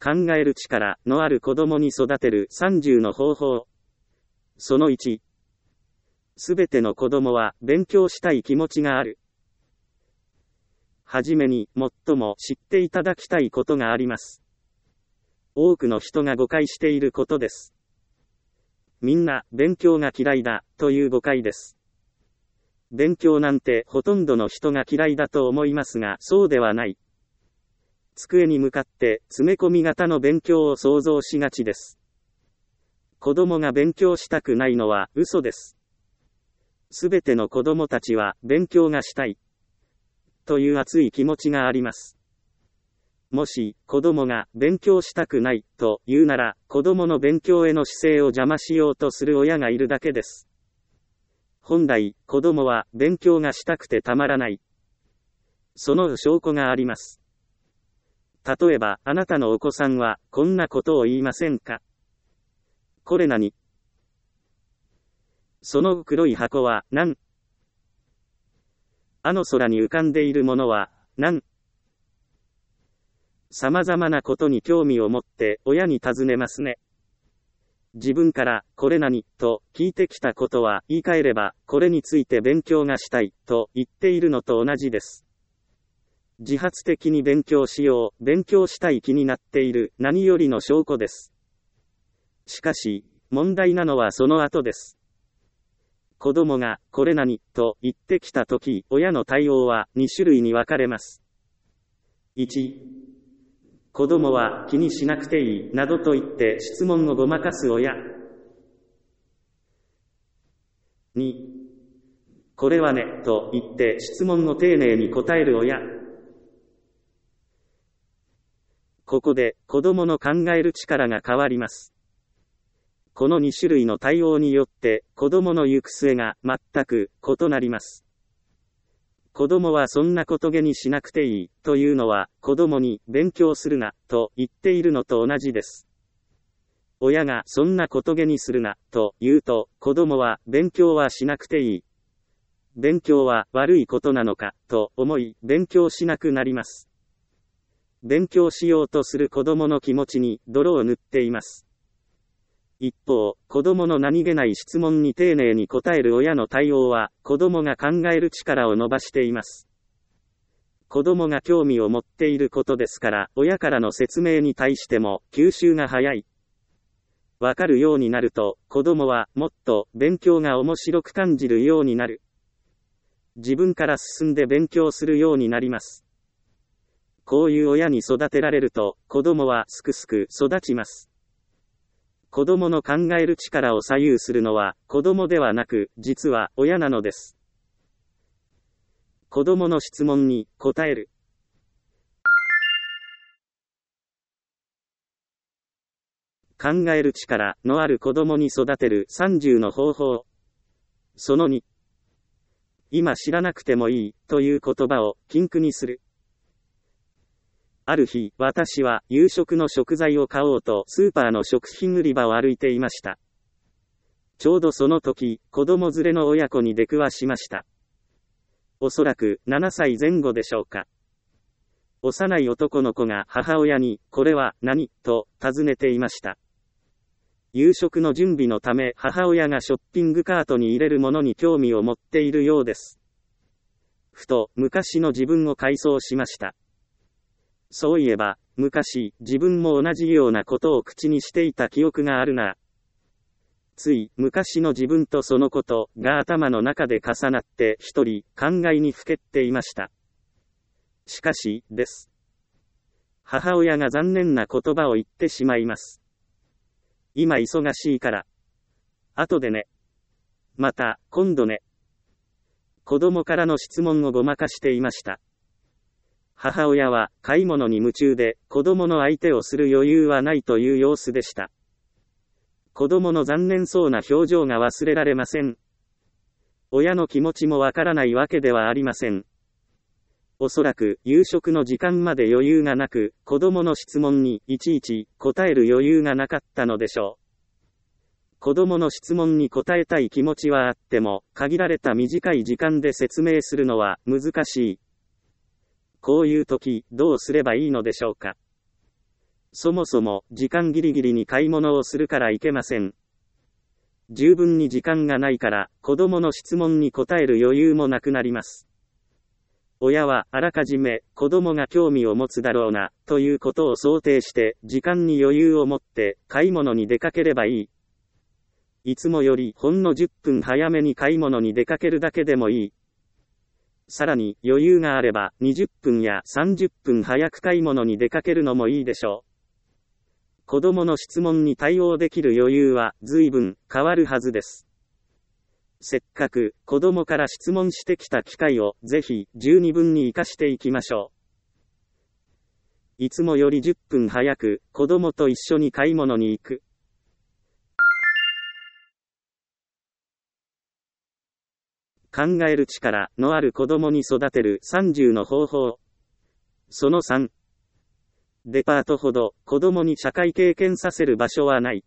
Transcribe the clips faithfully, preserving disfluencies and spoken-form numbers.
考える力のある子供に育てるさんじゅうの方法。そのいち。すべての子供は勉強したい気持ちがある。はじめに、最も知っていただきたいことがあります。多くの人が誤解していることです。みんな、勉強が嫌いだ、という誤解です。勉強なんてほとんどの人が嫌いだと思いますが、そうではない。机に向かって詰め込み型の勉強を想像しがちです。子供が勉強したくないのは嘘です。すべての子供たちは勉強がしたい。という熱い気持ちがあります。もし、子供が勉強したくないと言うなら、子供の勉強への姿勢を邪魔しようとする親がいるだけです。本来、子供は勉強がしたくてたまらない。その証拠があります。例えば、あなたのお子さんは、こんなことを言いませんか？これ何？その黒い箱は何？あの空に浮かんでいるものは何？様々なことに興味を持って親に尋ねますね。自分からこれ何と聞いてきたことは言い換えればこれについて勉強がしたいと言っているのと同じです。自発的に勉強しよう、勉強したい気になっている何よりの証拠です。しかし、問題なのはその後です。子供がこれ何と言ってきたとき、親の対応はに種類に分かれます。いち、子供は気にしなくていいなどと言って質問をごまかす親。に、これはねと言って質問を丁寧に答える親。ここで子供の考える力が変わります。このに種類の対応によって子供の行く末が全く異なります。子供はそんなことげにしなくていいというのは子供に勉強するなと言っているのと同じです。親がそんなことげにするなと言うと子供は勉強はしなくていい。勉強は悪いことなのかと思い勉強しなくなります。勉強しようとする子供の気持ちに泥を塗っています。一方、子供の何気ない質問に丁寧に答える親の対応は、子供が考える力を伸ばしています。子供が興味を持っていることですから、親からの説明に対しても、吸収が早い。わかるようになると、子供はもっと勉強が面白く感じるようになる。自分から進んで勉強するようになります。こういう親に育てられると、子供はすくすく育ちます。子供の考える力を左右するのは子供ではなく実は親なのです。子供の質問に答える。考える力のある子供に育てるさんじゅうの方法。そのに、今知らなくてもいいという言葉を禁句にする。ある日、私は夕食の食材を買おうとスーパーの食品売り場を歩いていました。ちょうどその時、子供連れの親子に出くわしました。おそらくななさいぜん後でしょうか。幼い男の子が母親に、これは何と尋ねていました。夕食の準備のため母親がショッピングカートに入れるものに興味を持っているようです。ふと昔の自分を回想しました。そういえば、昔、自分も同じようなことを口にしていた記憶があるな。つい、昔の自分とそのことが頭の中で重なって一人、考えにふけっていました。しかし、です。母親が残念な言葉を言ってしまいます。今忙しいから。後でね。また、今度ね。子供からの質問をごまかしていました。母親は買い物に夢中で子供の相手をする余裕はないという様子でした。子供の残念そうな表情が忘れられません。親の気持ちもわからないわけではありません。おそらく夕食の時間まで余裕がなく、子供の質問にいちいち答える余裕がなかったのでしょう。子供の質問に答えたい気持ちはあっても、限られた短い時間で説明するのは難しい。こういう時、どうすればいいのでしょうか。 そもそも時間ギリギリに買い物をするからいけません。十分に時間がないから子供の質問に答える余裕もなくなります。親はあらかじめ子供が興味を持つだろうなということを想定して時間に余裕を持って買い物に出かければいい。いつもよりほんのじゅっぷん早めに買い物に出かけるだけでもいい。さらに余裕があればにじゅっぷんやさんじゅっぷん早く買い物に出かけるのもいいでしょう。子供の質問に対応できる余裕は随分変わるはずです。せっかく子供から質問してきた機会をぜひ十二分に活かしていきましょう。いつもよりじゅっぷん早く子供と一緒に買い物に行く。考える力のある子供に育てるさんじゅうの方法。そのさん。デパートほど子供に社会経験させる場所はない。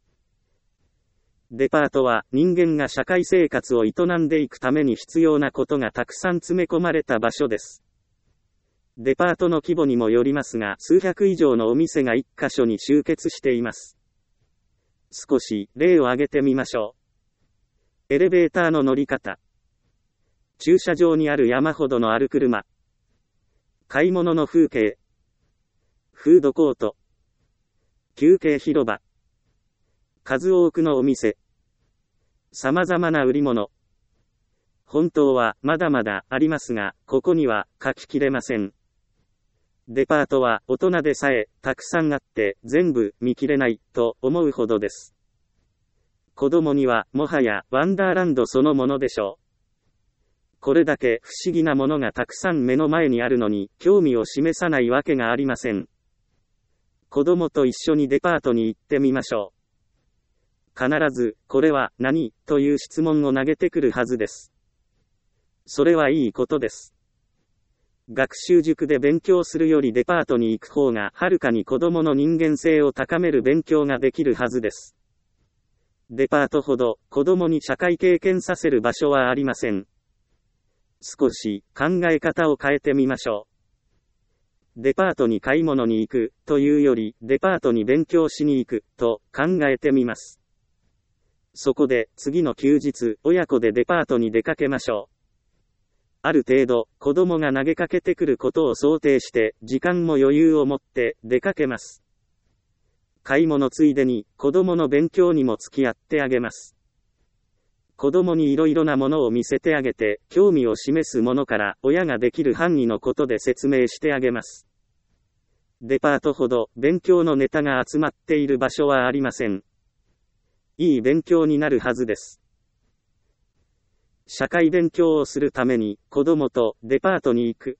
デパートは人間が社会生活を営んでいくために必要なことがたくさん詰め込まれた場所です。デパートの規模にもよりますが、数百以上のお店が一箇所に集結しています。少し例を挙げてみましょう。エレベーターの乗り方。駐車場にある山ほどのある車。買い物の風景。フードコート。休憩広場。数多くのお店。様々な売り物。本当はまだまだありますが、ここには書ききれません。デパートは大人でさえたくさんあって全部見切れないと思うほどです。子供にはもはやワンダーランドそのものでしょう。これだけ不思議なものがたくさん目の前にあるのに興味を示さないわけがありません。子供と一緒にデパートに行ってみましょう。必ず、これは何という質問を投げてくるはずです。それはいいことです。学習塾で勉強するよりデパートに行く方がはるかに子供の人間性を高める勉強ができるはずです。デパートほど子供に社会経験させる場所はありません。少し考え方を変えてみましょう。デパートに買い物に行くというよりデパートに勉強しに行くと考えてみます。そこで次の休日親子でデパートに出かけましょう。ある程度子供が投げかけてくることを想定して時間も余裕を持って出かけます。買い物ついでに子供の勉強にも付き合ってあげます。子供にいろいろなものを見せてあげて、興味を示すものから親ができる範囲のことで説明してあげます。デパートほど勉強のネタが集まっている場所はありません。いい勉強になるはずです。社会勉強をするために子供とデパートに行く。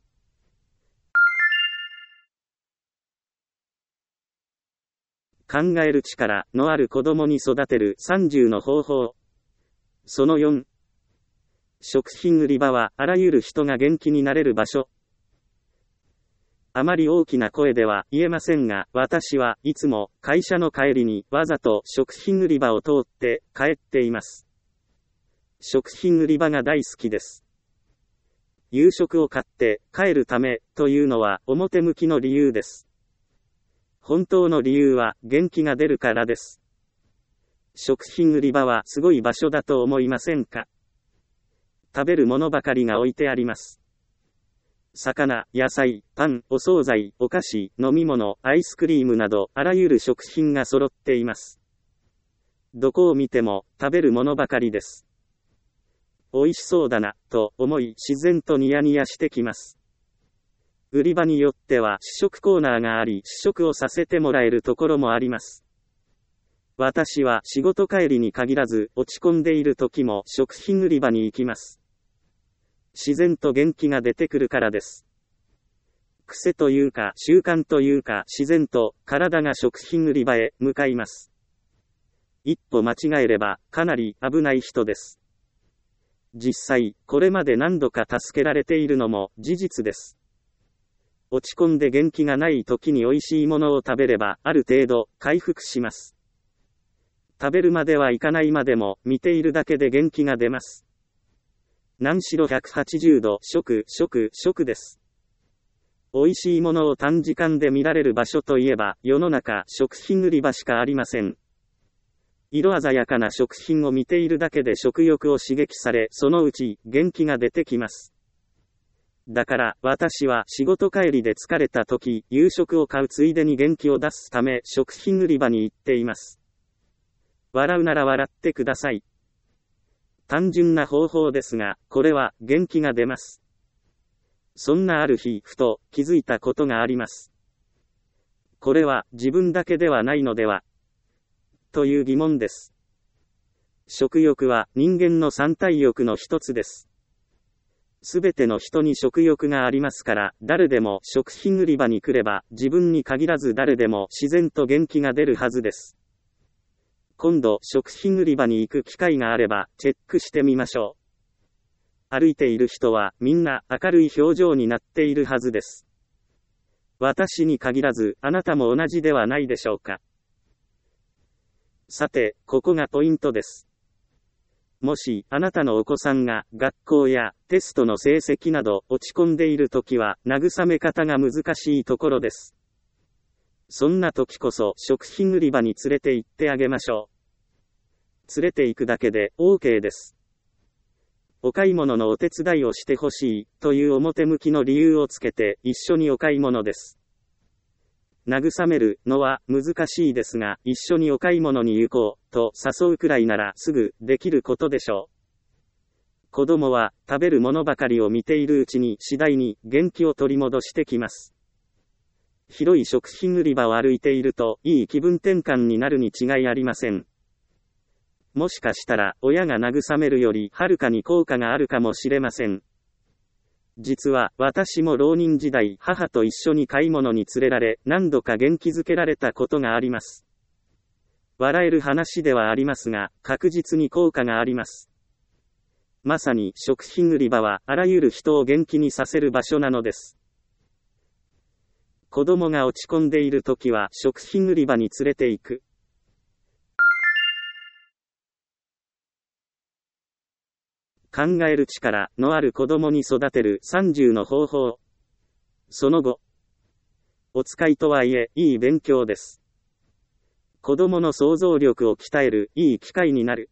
考える力のある子供に育てるさんじゅうの方法。そのよん。食品売り場はあらゆる人が元気になれる場所。あまり大きな声では言えませんが、私はいつも会社の帰りにわざと食品売り場を通って帰っています。食品売り場が大好きです。夕食を買って帰るためというのは表向きの理由です。本当の理由は元気が出るからです。食品売り場はすごい場所だと思いませんか？食べるものばかりが置いてあります。魚、野菜、パン、お惣菜、お菓子、飲み物、アイスクリームなどあらゆる食品が揃っています。どこを見ても食べるものばかりです。美味しそうだなと思い自然とニヤニヤしてきます。売り場によっては試食コーナーがあり試食をさせてもらえるところもあります。私は仕事帰りに限らず落ち込んでいる時も食品売り場に行きます。自然と元気が出てくるからです。癖というか習慣というか自然と体が食品売り場へ向かいます。一歩間違えればかなり危ない人です。実際これまで何度か助けられているのも事実です。落ち込んで元気がない時に美味しいものを食べればある程度回復します。食べるまではいかないまでも見ているだけで元気が出ます。何しろひゃくはちじゅうど食、食、食です。 美味しいものを短時間で見られる場所といえば、世の中食品売り場しかありません。色鮮やかな食品を見ているだけで食欲を刺激され、そのうち元気が出てきます。だから私は仕事帰りで疲れた時、夕食を買うついでに元気を出すため食品売り場に行っています。笑うなら笑ってください。単純な方法ですが、これは元気が出ます。そんなある日、ふと気づいたことがあります。これは自分だけではないのではという疑問です。食欲は人間の三大欲の一つです。すべての人に食欲がありますから、誰でも食品売り場に来れば、自分に限らず誰でも自然と元気が出るはずです。今度食品売り場に行く機会があれば、チェックしてみましょう。歩いている人はみんな明るい表情になっているはずです。私に限らず、あなたも同じではないでしょうか。さて、ここがポイントです。もし、あなたのお子さんが学校やテストの成績など落ち込んでいるときは、慰め方が難しいところです。そんな時こそ食品売り場に連れて行ってあげましょう。連れて行くだけで OK です。お買い物のお手伝いをしてほしいという表向きの理由をつけて一緒にお買い物です。慰めるのは難しいですが、一緒にお買い物に行こうと誘うくらいならすぐできることでしょう。子供は食べるものばかりを見ているうちに次第に元気を取り戻してきます。広い食品売り場を歩いているといい気分転換になるに違いありません。もしかしたら親が慰めるよりはるかに効果があるかもしれません。実は私も浪人時代、母と一緒に買い物に連れられ、何度か元気づけられたことがあります。笑える話ではありますが、確実に効果があります。まさに食品売り場はあらゆる人を元気にさせる場所なのです。子供が落ち込んでいるときは食品売り場に連れて行く。考える力のある子供に育てるさんじゅうの方法。その後。お使いとはいえ、いい勉強です。子供の想像力を鍛える、いい機会になる。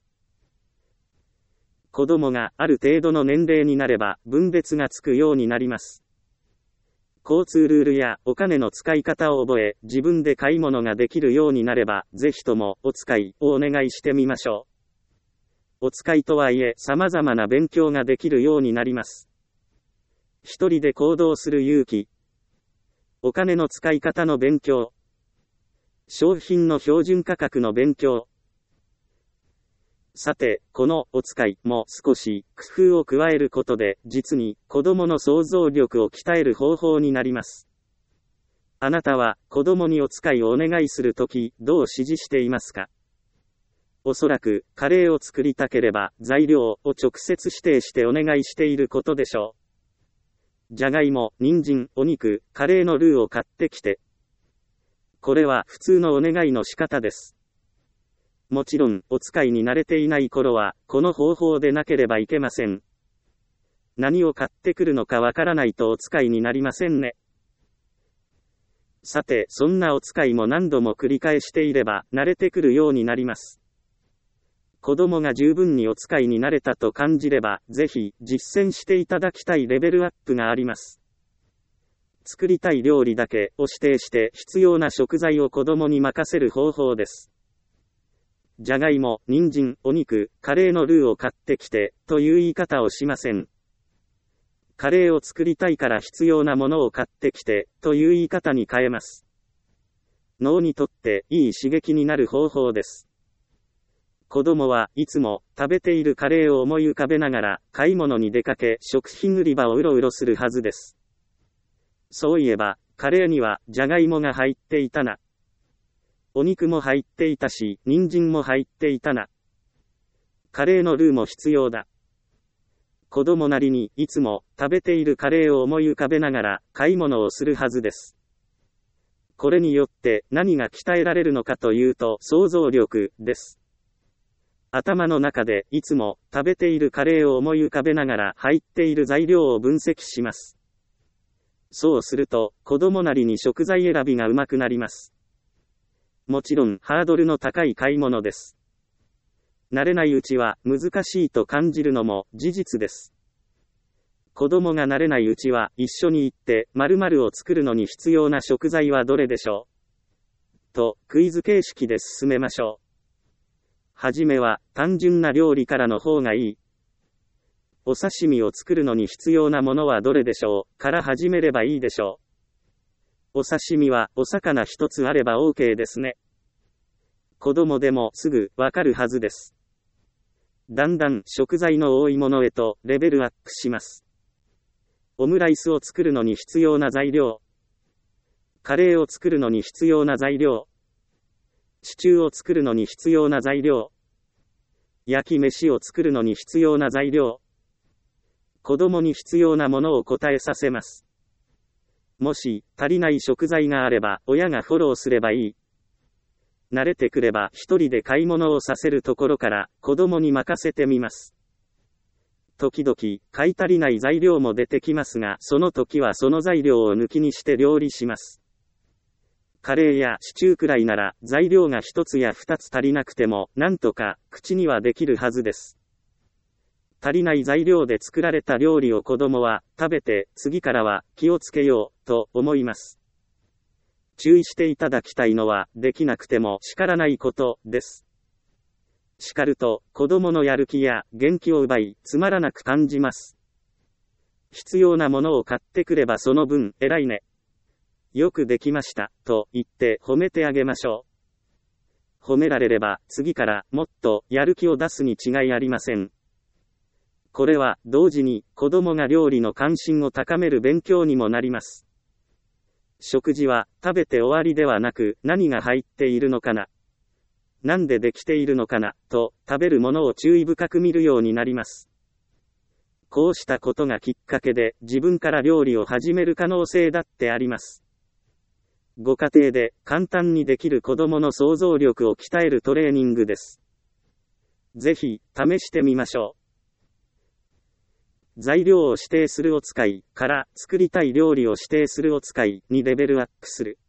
子供がある程度の年齢になれば、分別がつくようになります。交通ルールやお金の使い方を覚え、自分で買い物ができるようになれば、ぜひともお使いをお願いしてみましょう。お使いとはいえ様々な勉強ができるようになります。一人で行動する勇気。お金の使い方の勉強。商品の標準価格の勉強。さて、このお使いも少し工夫を加えることで、実に子供の想像力を鍛える方法になります。あなたは子供にお使いをお願いするとき、どう指示していますか？おそらく、カレーを作りたければ、材料を直接指定してお願いしていることでしょう。じゃがいも、人参、お肉、カレーのルーを買ってきて。これは普通のお願いの仕方です。もちろん、お使いに慣れていない頃は、この方法でなければいけません。何を買ってくるのかわからないとお使いになりませんね。さて、そんなお使いも何度も繰り返していれば、慣れてくるようになります。子供が十分にお使いになれたと感じれば、ぜひ実践していただきたいレベルアップがあります。作りたい料理だけを指定して必要な食材を子供に任せる方法です。じゃがいも、人参、お肉、カレーのルーを買ってきて、という言い方をしません。カレーを作りたいから必要なものを買ってきて、という言い方に変えます。脳にとっていい刺激になる方法です。子供はいつも食べているカレーを思い浮かべながら買い物に出かけ食品売り場をうろうろするはずです。そういえば、カレーにはじゃがいもが入っていたな。お肉も入っていたし、人参も入っていたな。カレーのルーも必要だ。子供なりにいつも食べているカレーを思い浮かべながら買い物をするはずです。これによって何が鍛えられるのかというと想像力です。頭の中でいつも食べているカレーを思い浮かべながら入っている材料を分析します。 そうすると、子供なりに食材選びがうまくなります。もちろん、ハードルの高い買い物です。慣れないうちは、難しいと感じるのも、事実です。子供が慣れないうちは、一緒に行って、〇〇を作るのに必要な食材はどれでしょうと、クイズ形式で進めましょう。はじめは、単純な料理からの方がいい。お刺身を作るのに必要なものはどれでしょうから始めればいいでしょう。お刺身は、お魚一つあれば OK ですね。子供でもすぐわかるはずです。だんだん食材の多いものへとレベルアップします。オムライスを作るのに必要な材料。カレーを作るのに必要な材料。シチューを作るのに必要な材料。焼き飯を作るのに必要な材料。子供に必要なものを答えさせます。もし足りない食材があれば親がフォローすればいい。慣れてくれば一人で買い物をさせるところから子供に任せてみます。時々買い足りない材料も出てきますが、その時はその材料を抜きにして料理します。カレーやシチューくらいなら材料が一つや二つ足りなくてもなんとか口にはできるはずです。足りない材料で作られた料理を子供は食べて次からは気をつけようと思います。注意していただきたいのはできなくても叱らないことです。叱ると子供のやる気や元気を奪いつまらなく感じます。必要なものを買ってくればその分偉いね。よくできましたと言って褒めてあげましょう。褒められれば次からもっとやる気を出すに違いありません。これは同時に子供が料理の関心を高める勉強にもなります。食事は食べて終わりではなく何が入っているのかな、なんでできているのかなと食べるものを注意深く見るようになります。こうしたことがきっかけで自分から料理を始める可能性だってあります。ご家庭で簡単にできる子供の想像力を鍛えるトレーニングです。ぜひ試してみましょう。材料を指定するを使いから作りたい料理を指定するを使いにレベルアップする。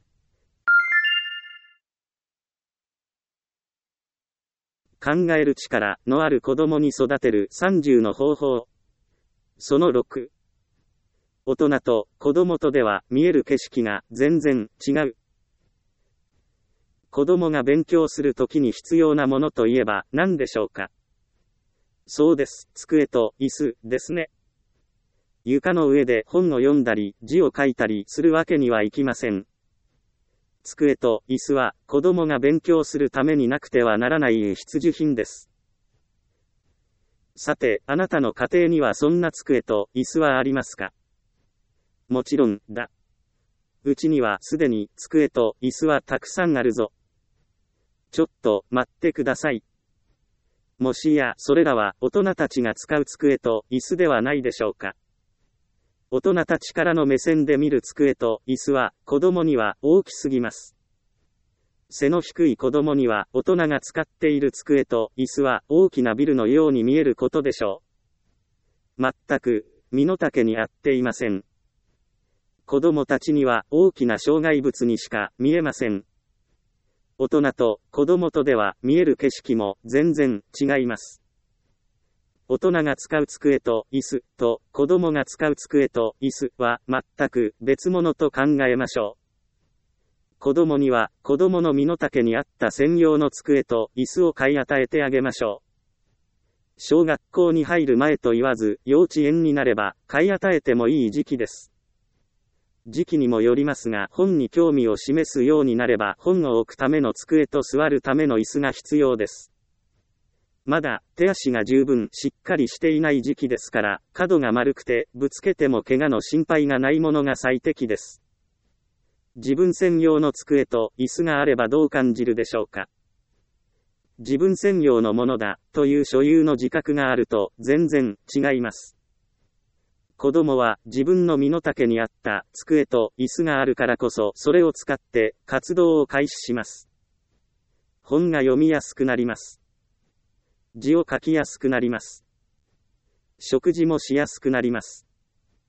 考える力のある子供に育てるさんじゅうの方法。そのろく。大人と子供とでは見える景色が全然違う。子供が勉強するときに必要なものといえば何でしょうか。そうです。机と椅子ですね。床の上で本を読んだり字を書いたりするわけにはいきません。机と椅子は子供が勉強するためになくてはならない必需品です。さて、あなたの家庭にはそんな机と椅子はありますか？もちろんだ。うちにはすでに机と椅子はたくさんあるぞ。ちょっと待ってください。もしやそれらは大人たちが使う机と椅子ではないでしょうか。大人たちからの目線で見る机と椅子は子供には大きすぎます。背の低い子供には大人が使っている机と椅子は大きなビルのように見えることでしょう。全く身の丈に合っていません。子供たちには大きな障害物にしか見えません。大人と子供とでは見える景色も全然違います。大人が使う机と椅子と子供が使う机と椅子は全く別物と考えましょう。子供には子供の身の丈に合った専用の机と椅子を買い与えてあげましょう。小学校に入る前と言わず幼稚園になれば買い与えてもいい時期です。時期にもよりますが本に興味を示すようになれば本を置くための机と座るための椅子が必要です。まだ手足が十分しっかりしていない時期ですから、角が丸くてぶつけても怪我の心配がないものが最適です。自分専用の机と椅子があればどう感じるでしょうか。自分専用のものだという所有の自覚があると全然違います。子供は自分の身の丈に合った机と椅子があるからこそそれを使って活動を開始します。本が読みやすくなります。字を書きやすくなります。食事もしやすくなります。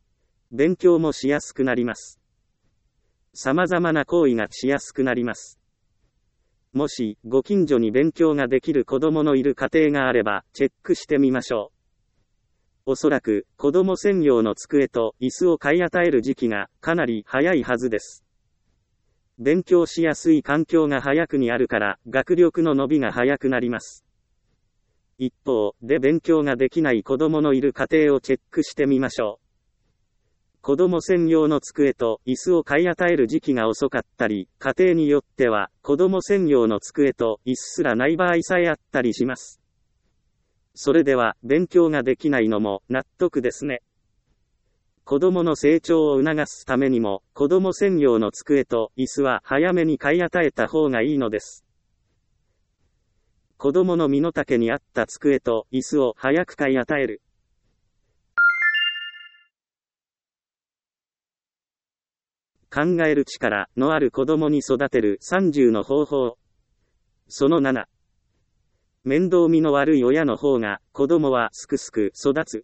勉強もしやすくなります。様々な行為がしやすくなります。もし、ご近所に勉強ができる子供のいる家庭があれば、チェックしてみましょう。おそらく、子供専用の机と椅子を買い与える時期が、かなり早いはずです。勉強しやすい環境が早くにあるから、学力の伸びが早くなります。一方で勉強ができない子供のいる家庭をチェックしてみましょう。子供専用の机と椅子を買い与える時期が遅かったり、家庭によっては子供専用の机と椅子すらない場合さえあったりします。それでは勉強ができないのも納得ですね。子供の成長を促すためにも、子供専用の机と椅子は早めに買い与えた方がいいのです。子供の身の丈に合った机と椅子を早く買い与える。考える力のある子供に育てるさんじゅうの方法。そのなな。面倒見の悪い親の方が子供はすくすく育つ。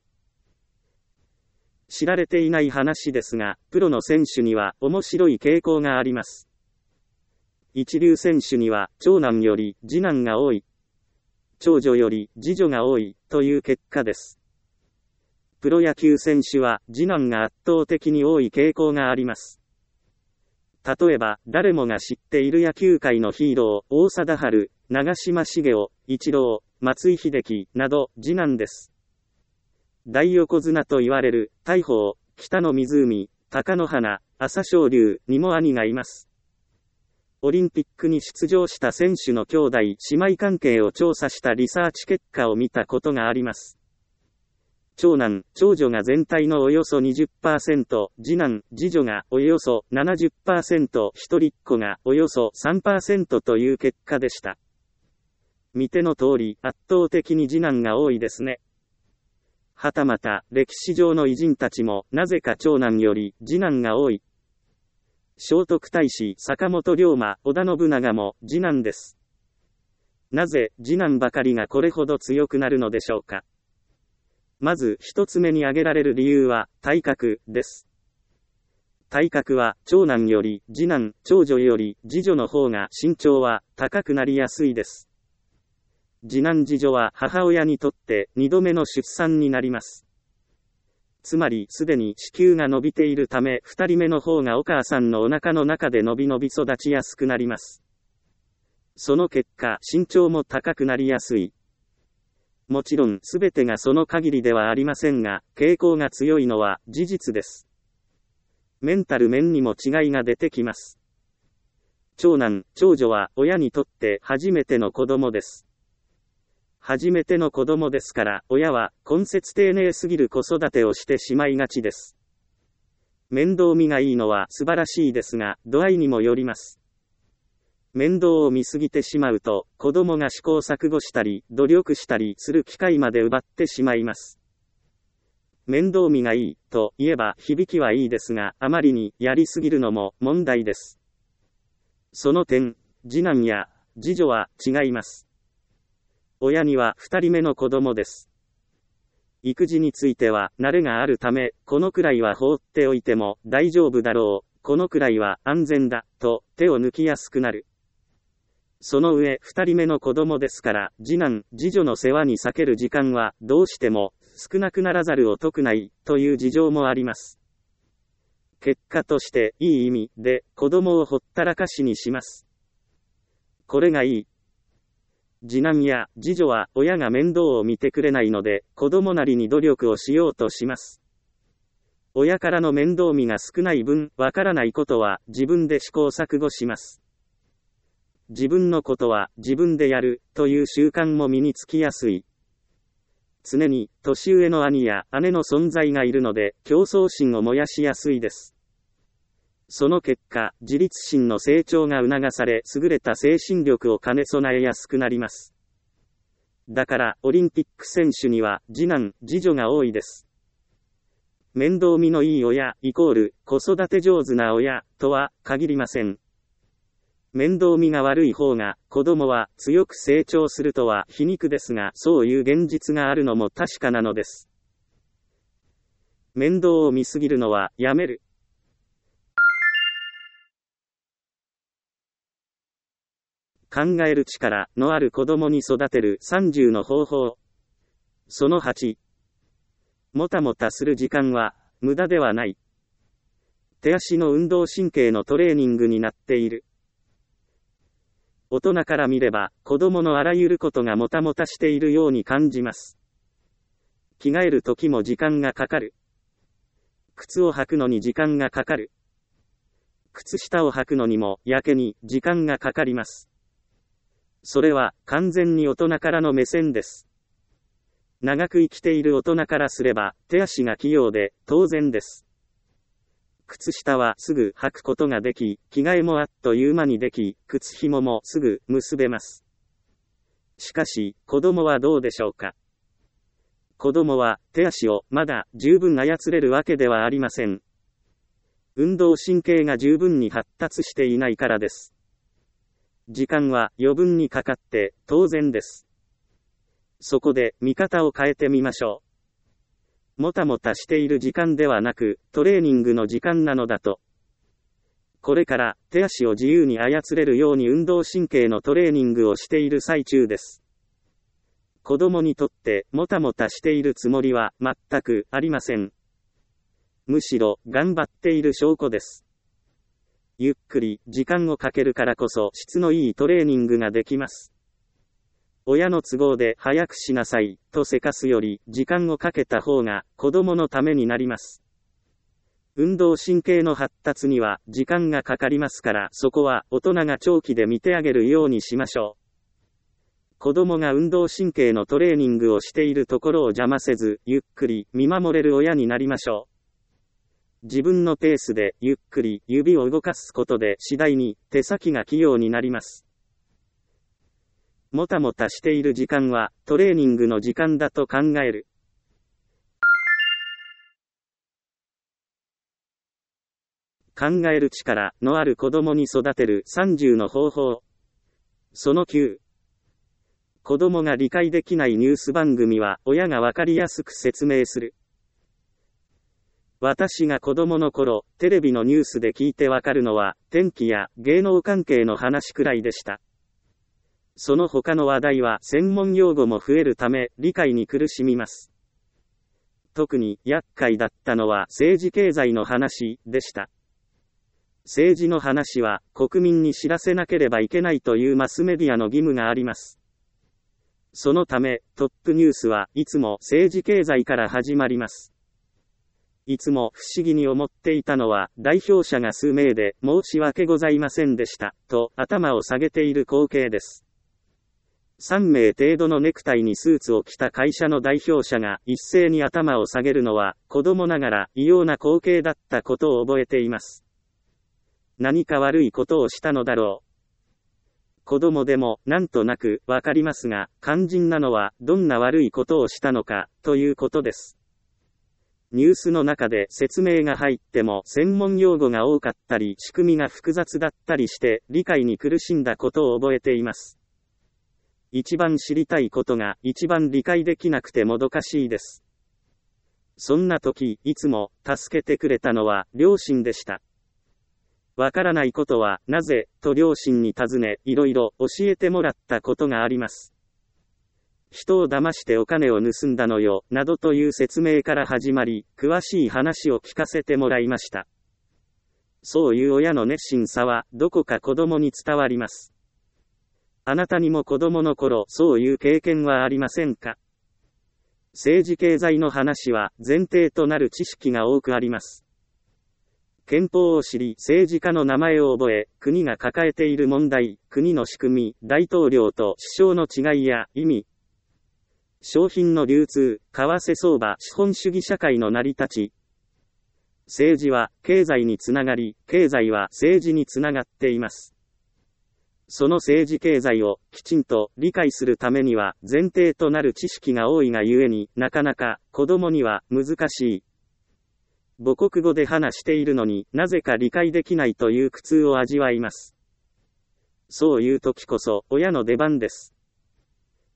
知られていない話ですが、プロの選手には面白い傾向があります。一流選手には長男より次男が多い。長女より次女が多いという結果です。プロ野球選手は次男が圧倒的に多い傾向があります。例えば、誰もが知っている野球界のヒーロー、王貞治、長嶋茂雄、イチロー、松井秀喜など次男です。大横綱と言われる大鵬、北の湖、貴乃花、朝青龍にも兄がいます。オリンピックに出場した選手の兄弟姉妹関係を調査したリサーチ結果を見たことがあります。長男、長女が全体のおよそ にじゅっパーセント、次男、次女がおよそ ななじゅっパーセント、一人っ子がおよそ さんパーセント という結果でした。見ての通り、圧倒的に次男が多いですね。はたまた、歴史上の偉人たちも、なぜか長男より次男が多い。聖徳太子、坂本龍馬、織田信長も次男です。なぜ、次男ばかりがこれほど強くなるのでしょうか。まず一つ目に挙げられる理由は、体格です。体格は、長男より次男、長女より次女の方が身長は高くなりやすいです。次男次女は母親にとって二度目の出産になります。つまりすでに子宮が伸びているため二人目の方がお母さんのお腹の中でのびのび育ちやすくなります。その結果身長も高くなりやすい。もちろんすべてがその限りではありませんが、傾向が強いのは事実です。メンタル面にも違いが出てきます。長男、長女は親にとって初めての子供です。初めての子供ですから、親は根節丁寧すぎる子育てをしてしまいがちです。面倒見がいいのは素晴らしいですが、度合いにもよります。面倒を見すぎてしまうと、子供が試行錯誤したり、努力したりする機会まで奪ってしまいます。面倒見がいい、と言えば響きはいいですが、あまりにやりすぎるのも問題です。その点、次男や次女は違います。親には二人目の子供です。育児については慣れがあるため、このくらいは放っておいても大丈夫だろう、このくらいは安全だ、と手を抜きやすくなる。その上、二人目の子供ですから、次男、次女の世話に避ける時間は、どうしても、少なくならざるを得ない、という事情もあります。結果として、いい意味で、子供をほったらかしにします。これがいい。次男や次女は、親が面倒を見てくれないので、子供なりに努力をしようとします。親からの面倒見が少ない分、わからないことは、自分で試行錯誤します。自分のことは自分でやるという習慣も身につきやすい。常に年上の兄や姉の存在がいるので競争心を燃やしやすいです。その結果、自立心の成長が促され優れた精神力を兼ね備えやすくなります。だからオリンピック選手には次男、次女が多いです。面倒見のいい親イコール子育て上手な親とは限りません。面倒見が悪い方が子供は強く成長するとは皮肉ですが、そういう現実があるのも確かなのです。 面倒を見すぎるのはやめる。考える力のある子供に育てるさんじゅうの方法。そのはち。もたもたする時間は無駄ではない。手足の運動神経のトレーニングになっている。大人から見れば子供のあらゆることがもたもたしているように感じます。着替える時も時間がかかる。靴を履くのに時間がかかる。靴下を履くのにもやけに時間がかかります。それは完全に大人からの目線です。長く生きている大人からすれば手足が器用で当然です。靴下はすぐ履くことができ、着替えもあっという間にでき、靴紐もすぐ結べます。しかし、子供はどうでしょうか。子供は手足をまだ十分操れるわけではありません。運動神経が十分に発達していないからです。時間は余分にかかって当然です。そこで見方を変えてみましょう。もたもたしている時間ではなく、トレーニングの時間なのだと。これから手足を自由に操れるように運動神経のトレーニングをしている最中です。子供にとってもたもたしているつもりは全くありません。むしろ頑張っている証拠です。ゆっくり時間をかけるからこそ質のいいトレーニングができます。親の都合で早くしなさいとせかすより時間をかけた方が子供のためになります。運動神経の発達には時間がかかりますから、そこは大人が長期で見てあげるようにしましょう。子供が運動神経のトレーニングをしているところを邪魔せず、ゆっくり見守れる親になりましょう。自分のペースでゆっくり指を動かすことで次第に手先が器用になります。もたもたしている時間はトレーニングの時間だと考える。考える力のある子供に育てるさんじゅうの方法。そのきゅう。子供が理解できないニュース番組は親がわかりやすく説明する。私が子供の頃、テレビのニュースで聞いてわかるのは天気や芸能関係の話くらいでした。その他の話題は専門用語も増えるため理解に苦しみます。特に厄介だったのは政治経済の話でした。政治の話は国民に知らせなければいけないというマスメディアの義務があります。そのためトップニュースはいつも政治経済から始まります。いつも不思議に思っていたのは、代表者が数名で申し訳ございませんでしたと頭を下げている光景です。さんめい程度のネクタイにスーツを着た会社の代表者が一斉に頭を下げるのは子供ながら異様な光景だったことを覚えています。何か悪いことをしたのだろう。子供でもなんとなくわかりますが、肝心なのはどんな悪いことをしたのかということです。ニュースの中で説明が入っても専門用語が多かったり仕組みが複雑だったりして理解に苦しんだことを覚えています。一番知りたいことが一番理解できなくてもどかしいです。そんな時、いつも助けてくれたのは両親でした。わからないことはなぜと両親に尋ね、いろいろ教えてもらったことがあります。人を騙してお金を盗んだのよ、などという説明から始まり、詳しい話を聞かせてもらいました。そういう親の熱心さはどこか子供に伝わります。あなたにも子供の頃そういう経験はありませんか？政治経済の話は前提となる知識が多くあります。憲法を知り政治家の名前を覚え、国が抱えている問題、国の仕組み、大統領と首相の違いや意味、商品の流通、為替相場、資本主義社会の成り立ち。政治は経済につながり、経済は政治につながっています。その政治経済をきちんと理解するためには前提となる知識が多いがゆえになかなか子供には難しい。母国語で話しているのになぜか理解できないという苦痛を味わいます。そういう時こそ親の出番です。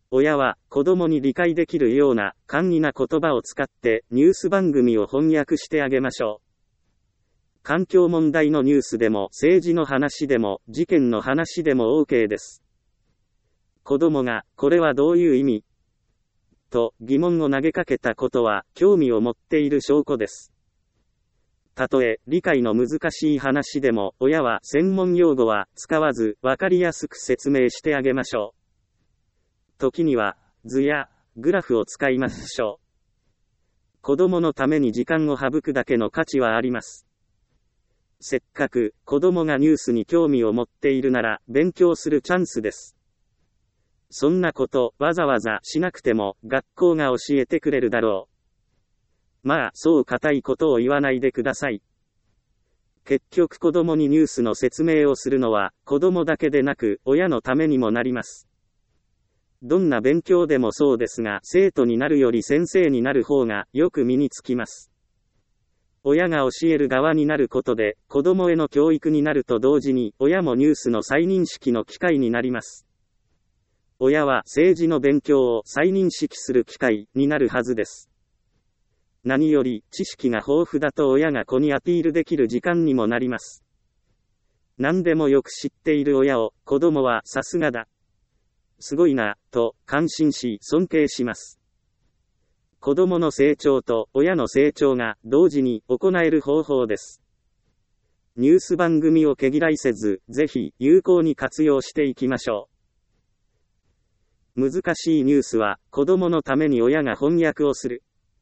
親は子供に理解できるような簡易な言葉を使ってニュース番組を翻訳してあげましょう。環境問題のニュースでも政治の話でも事件の話でも OK です。子供がこれはどういう意味と疑問を投げかけたことは興味を持っている証拠です。たとえ理解の難しい話でも親は専門用語は使わずわかりやすく説明してあげましょう。時には図やグラフを使いましょう。子供のために時間を省くだけの価値はあります。せっかく子供がニュースに興味を持っているなら勉強するチャンスです。そんなことわざわざしなくても学校が教えてくれるだろう。まあそう固いことを言わないでください。結局子供にニュースの説明をするのは子供だけでなく親のためにもなります。どんな勉強でもそうですが、生徒になるより先生になる方がよく身につきます。親が教える側になることで、子供への教育になると同時に、親もニュースの再認識の機会になります。親は政治の勉強を再認識する機会になるはずです。何より知識が豊富だと親が子にアピールできる時間にもなります。何でもよく知っている親を、子供はさすがだ。すごいな、と感心し尊敬します。子供の成長と親の成長が同時に行える方法です。ニュース番組を毛嫌いせず、ぜひ有効に活用していきましょう。難しいニュースは子供のために親が翻訳をする。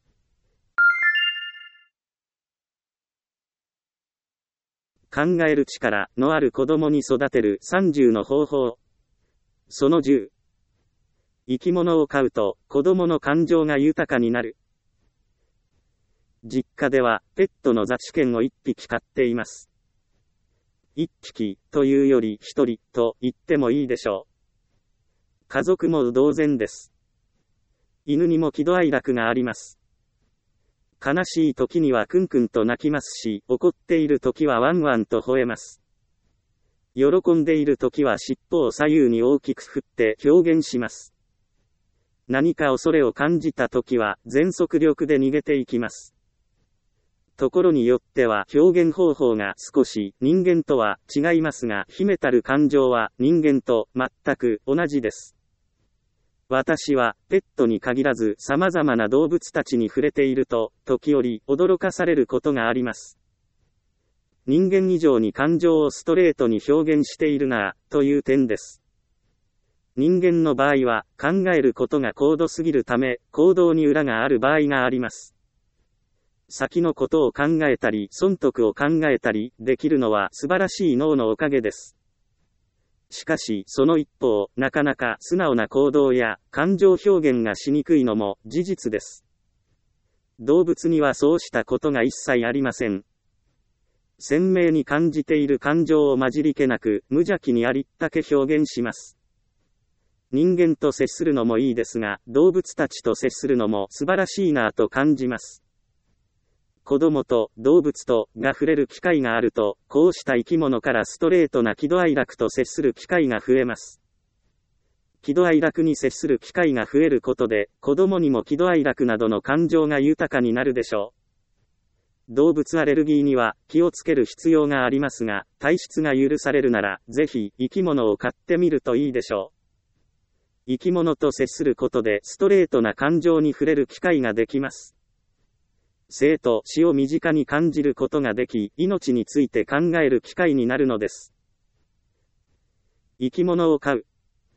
考える力のある子供に育てるさんじゅうの方法。そのじゅう。生き物を飼うと子供の感情が豊かになる。実家ではペットのザチ犬をいっぴき飼っています。いっぴきというよりひとりと言ってもいいでしょう。家族も同然です。犬にも喜怒哀楽があります。悲しい時にはクンクンと鳴きますし、怒っている時はワンワンと吠えます。喜んでいる時は尻尾を左右に大きく振って表現します。何か恐れを感じた時は全速力で逃げていきます。ところによっては表現方法が少し人間とは違いますが、秘めたる感情は人間と全く同じです。私はペットに限らず様々な動物たちに触れていると、時折驚かされることがあります。人間以上に感情をストレートに表現しているなぁ、という点です。人間の場合は考えることが高度すぎるため、行動に裏がある場合があります。先のことを考えたり、損得を考えたりできるのは素晴らしい脳のおかげです。しかし、その一方、なかなか素直な行動や感情表現がしにくいのも事実です。動物にはそうしたことが一切ありません。鮮明に感じている感情を混じり気なく、無邪気にありったけ表現します。人間と接するのもいいですが、動物たちと接するのも素晴らしいなぁと感じます。子供と動物とが触れる機会があると、こうした生き物からストレートな喜怒哀楽と接する機会が増えます。喜怒哀楽に接する機会が増えることで、子供にも喜怒哀楽などの感情が豊かになるでしょう。動物アレルギーには気をつける必要がありますが、体質が許されるなら、ぜひ生き物を飼ってみるといいでしょう。生き物と接することでストレートな感情に触れる機会ができます。生と死を身近に感じることができ、命について考える機会になるのです。生き物を飼う。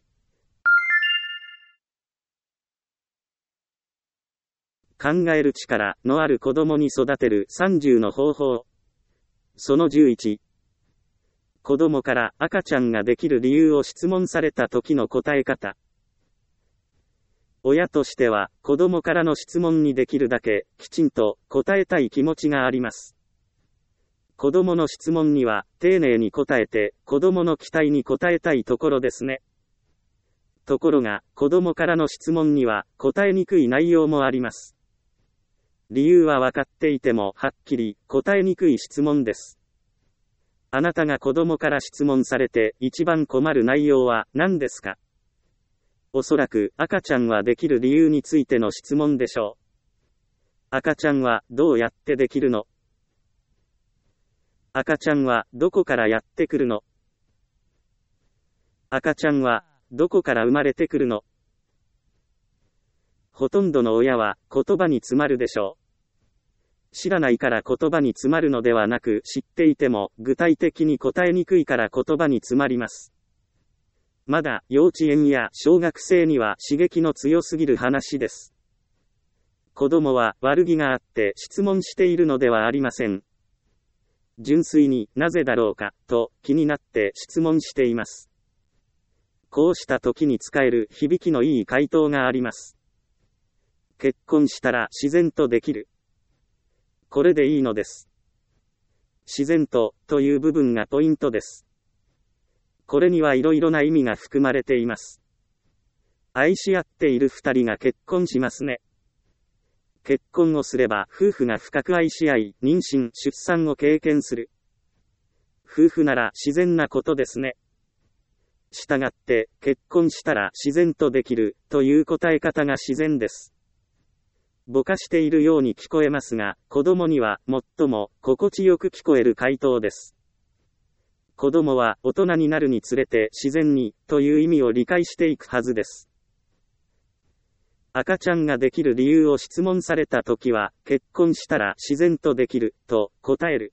考える力のある子供に育てるさんじゅうの方法。そのじゅういち。子供から赤ちゃんができる理由を質問された時の答え方。親としては、子供からの質問にできるだけ、きちんと答えたい気持ちがあります。子供の質問には、丁寧に答えて、子供の期待に応えたいところですね。ところが、子供からの質問には、答えにくい内容もあります。理由は分かっていても、はっきり、答えにくい質問です。あなたが子供から質問されて、一番困る内容は何ですか？ おそらく赤ちゃんはできる理由についての質問でしょう。赤ちゃんはどうやってできるの？赤ちゃんはどこからやってくるの？赤ちゃんはどこから生まれてくるの？ほとんどの親は言葉に詰まるでしょう。知らないから言葉に詰まるのではなく、知っていても具体的に答えにくいから言葉に詰まります。まだ幼稚園や小学生には刺激の強すぎる話です。子供は悪気があって質問しているのではありません。純粋になぜだろうかと気になって質問しています。こうした時に使える響きのいい回答があります。結婚したら自然とできる。これでいいのです。自然とという部分がポイントです。これにはいろいろな意味が含まれています。愛し合っている二人が結婚しますね。結婚をすれば夫婦が深く愛し合い、妊娠、出産を経験する。夫婦なら自然なことですね。したがって、結婚したら自然とできるという答え方が自然です。ぼかしているように聞こえますが、子供には最も心地よく聞こえる回答です。子供は大人になるにつれて自然にという意味を理解していくはずです。赤ちゃんができる理由を質問されたときは、結婚したら自然とできると答える。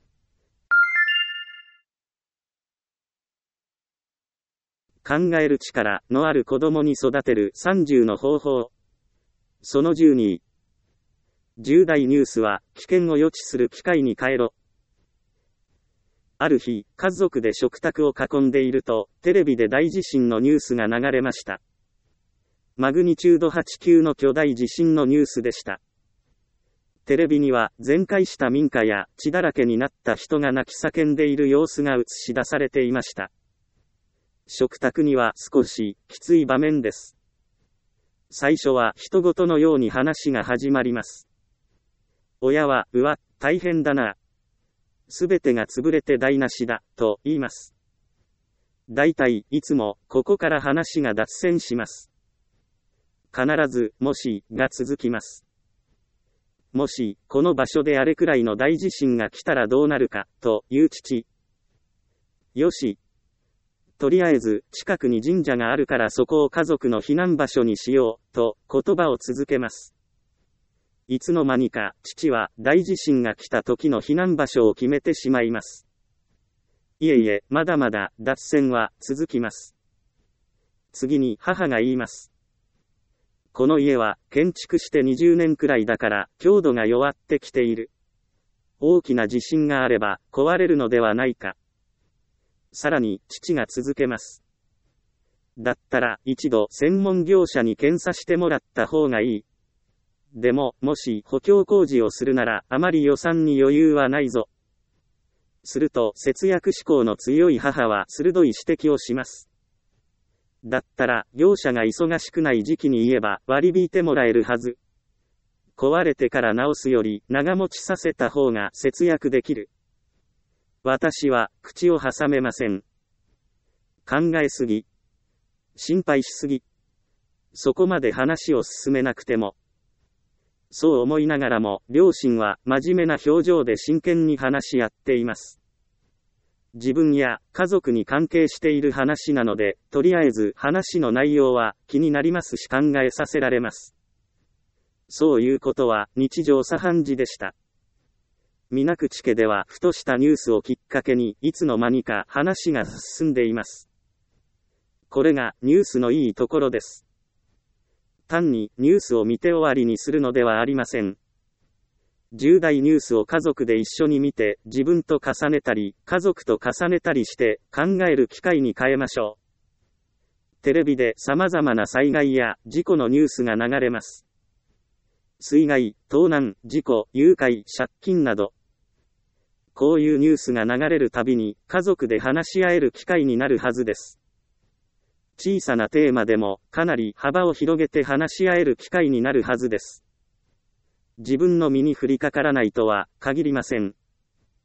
考える力のある子供に育てるさんじゅうの方法。そのじゅうに、重大ニュースは危険を予知する機会に変えろ。ある日、家族で食卓を囲んでいると、テレビで大地震のニュースが流れました。マグニチュードはち級の巨大地震のニュースでした。テレビには全壊した民家や血だらけになった人が泣き叫んでいる様子が映し出されていました。食卓には少しきつい場面です。最初は人事のように話が始まります。親は、うわ、大変だな。すべてが潰れて台無しだ、と言います。だいたい、いつも、ここから話が脱線します。必ず、もし、が続きます。もし、この場所であれくらいの大地震が来たらどうなるか、という父。よし。とりあえず、近くに神社があるからそこを家族の避難場所にしよう、と言葉を続けます。いつの間にか、父は大地震が来た時の避難場所を決めてしまいます。いえいえ、まだまだ脱線は続きます。次に母が言います。この家は建築してにじゅうねんくらいだから強度が弱ってきている。大きな地震があれば壊れるのではないか。さらに、父が続けます。だったら、一度専門業者に検査してもらった方がいい。でも、もし補強工事をするなら、あまり予算に余裕はないぞ。すると、節約志向の強い母は鋭い指摘をします。だったら、業者が忙しくない時期に言えば、割り引いてもらえるはず。壊れてから直すより、長持ちさせた方が節約できる。私は、口を挟めません。考えすぎ。心配しすぎ。そこまで話を進めなくても。そう思いながらも、両親は真面目な表情で真剣に話し合っています。自分や家族に関係している話なので、とりあえず話の内容は気になりますし考えさせられます。そういうことは日常茶飯事でした。水口家ではふとしたニュースをきっかけにいつの間にか話が進んでいます。これがニュースのいいところです。単にニュースを見て終わりにするのではありません。重大ニュースを家族で一緒に見て自分と重ねたり家族と重ねたりして考える機会に変えましょう。テレビで様々な災害や事故のニュースが流れます。水害、盗難、事故、誘拐、借金など。こういうニュースが流れるたびに家族で話し合える機会になるはずです。小さなテーマでもかなり幅を広げて話し合える機会になるはずです。自分の身に降りかからないとは限りません。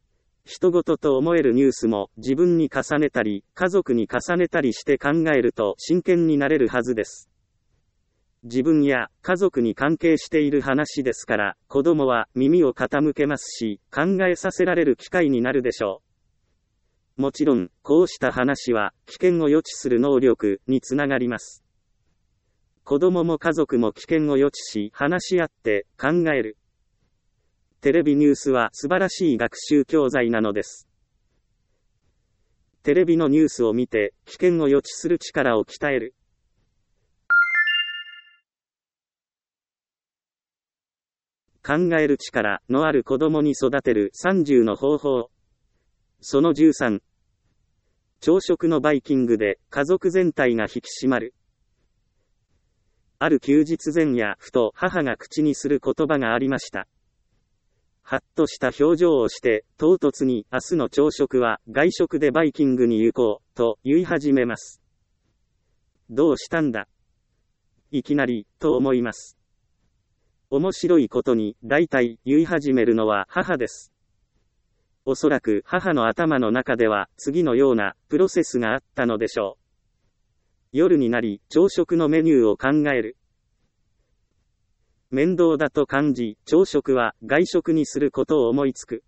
人事と思えるニュースも自分に重ねたり、家族に重ねたりして考えると真剣になれるはずです。自分や家族に関係している話ですから、子供は耳を傾けますし、考えさせられる機会になるでしょう。もちろん、こうした話は危険を予知する能力につながります。子供も家族も危険を予知し、話し合って考える。テレビニュースは素晴らしい学習教材なのです。テレビのニュースを見て、危険を予知する力を鍛える。考える力のある子供に育てるさんじゅうの方法。そのじゅうさん。朝食のバイキングで家族全体が引き締まる。ある休日前夜、ふと母が口にする言葉がありました。はっとした表情をして、唐突に明日の朝食は外食でバイキングに行こう、と言い始めます。どうしたんだ？いきなり、と思います。面白いことに、大体言い始めるのは母です。おそらく母の頭の中では次のようなプロセスがあったのでしょう。夜になり朝食のメニューを考える。面倒だと感じ、朝食は外食にすることを思いつく。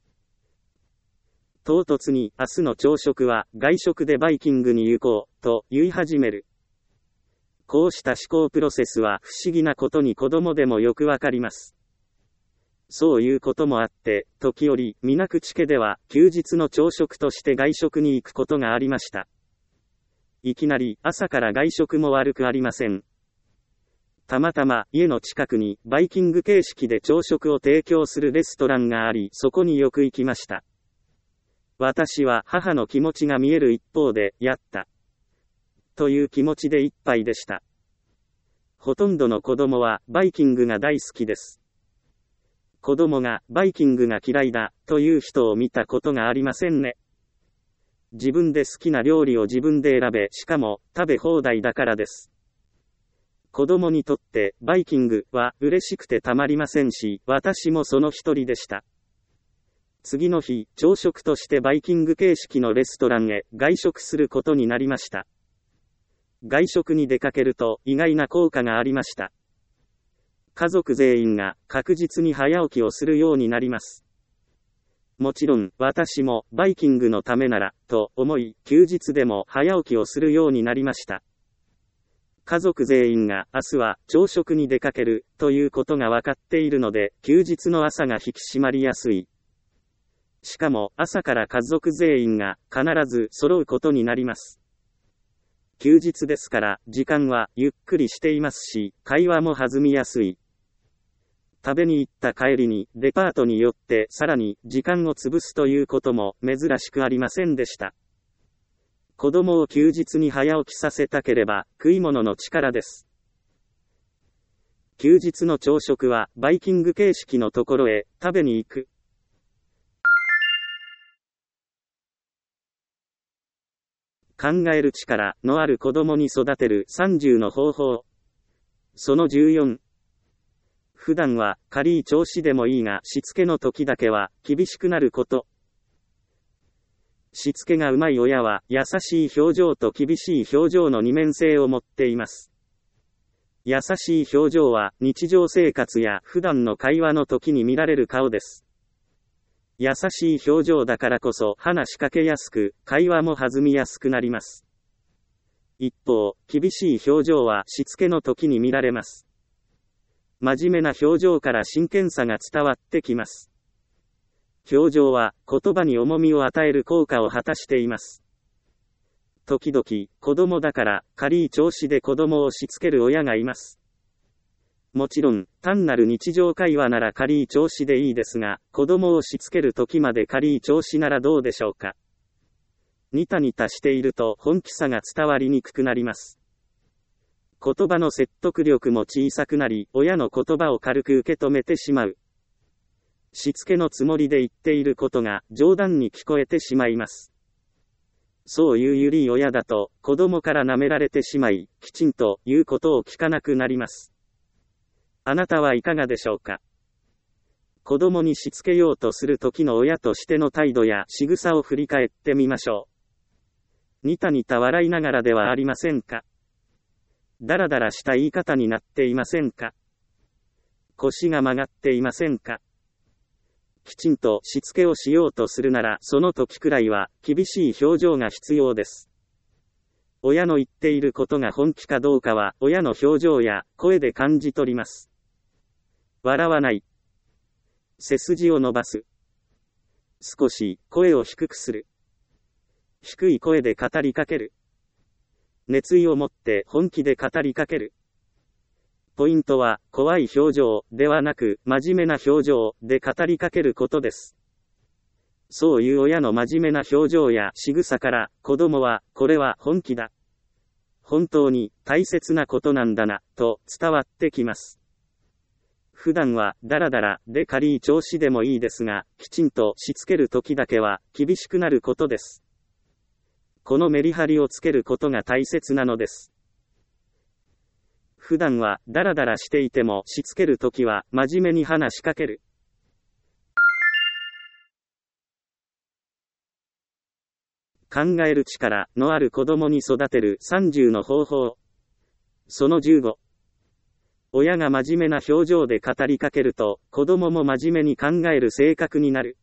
唐突に明日の朝食は外食でバイキングに行こう、と言い始める。こうした思考プロセスは不思議なことに子供でもよくわかります。そういうこともあって、時折、水口家では休日の朝食として外食に行くことがありました。いきなり朝から外食も悪くありません。たまたま家の近くにバイキング形式で朝食を提供するレストランがあり、そこによく行きました。私は母の気持ちが見える一方で、やった。という気持ちでいっぱいでした。ほとんどの子供はバイキングが大好きです。子供がバイキングが嫌いだという人を見たことがありませんね。自分で好きな料理を自分で選べ、しかも食べ放題だからです。子供にとってバイキングは嬉しくてたまりませんし、私もその一人でした。次の日、朝食としてバイキング形式のレストランへ外食することになりました。外食に出かけると意外な効果がありました。家族全員が確実に早起きをするようになります。もちろん、私もバイキングのためなら、と思い、休日でも早起きをするようになりました。家族全員が明日は朝食に出かけるということが分かっているので、休日の朝が引き締まりやすい。しかも朝から家族全員が必ず揃うことになります。休日ですから時間はゆっくりしていますし、会話も弾みやすい。食べに行った帰りにデパートに寄ってさらに時間を潰すということも珍しくありませんでした。子供を休日に早起きさせたければ食い物の力です。休日の朝食はバイキング形式のところへ食べに行く。考える力のある子供に育てるさんじゅうの方法。そのじゅうよん。普段は軽い調子でもいいがしつけの時だけは厳しくなること。しつけがうまい親は優しい表情と厳しい表情の二面性を持っています。優しい表情は日常生活や普段の会話の時に見られる顔です。優しい表情だからこそ話しかけやすく、会話も弾みやすくなります。一方、厳しい表情はしつけの時に見られます。真面目な表情から真剣さが伝わってきます。表情は言葉に重みを与える効果を果たしています。時々、子供だから軽い調子で子供をしつける親がいます。もちろん、単なる日常会話なら軽い調子でいいですが、子供をしつける時まで軽い調子ならどうでしょうか。ニタニタしていると本気さが伝わりにくくなります。言葉の説得力も小さくなり、親の言葉を軽く受け止めてしまう。しつけのつもりで言っていることが冗談に聞こえてしまいます。そういうゆりい親だと、子供から舐められてしまい、きちんと言うことを聞かなくなります。あなたはいかがでしょうか。 子供にしつけようとする時の親としての態度や仕草を振り返ってみましょう。ニタニタ笑いながらではありませんか。だらだらした言い方になっていませんか。腰が曲がっていませんか。きちんとしつけをしようとするなら、その時くらいは厳しい表情が必要です。親の言っていることが本気かどうかは、親の表情や声で感じ取ります。笑わない。背筋を伸ばす。少し声を低くする。低い声で語りかける。熱意を持って本気で語りかける。ポイントは、怖い表情ではなく、真面目な表情で語りかけることです。そういう親の真面目な表情や仕草から、子供は、これは本気だ。本当に大切なことなんだな、と伝わってきます。普段は、だらだらで軽い調子でもいいですが、きちんとしつけるときだけは、厳しくなることです。このメリハリをつけることが大切なのです。普段は、だらだらしていても、しつけるときは、真面目に話しかける。考える力のある子供に育てるさんじゅうの方法。そのじゅうご。親が真面目な表情で語りかけると、子供も真面目に考える性格になる。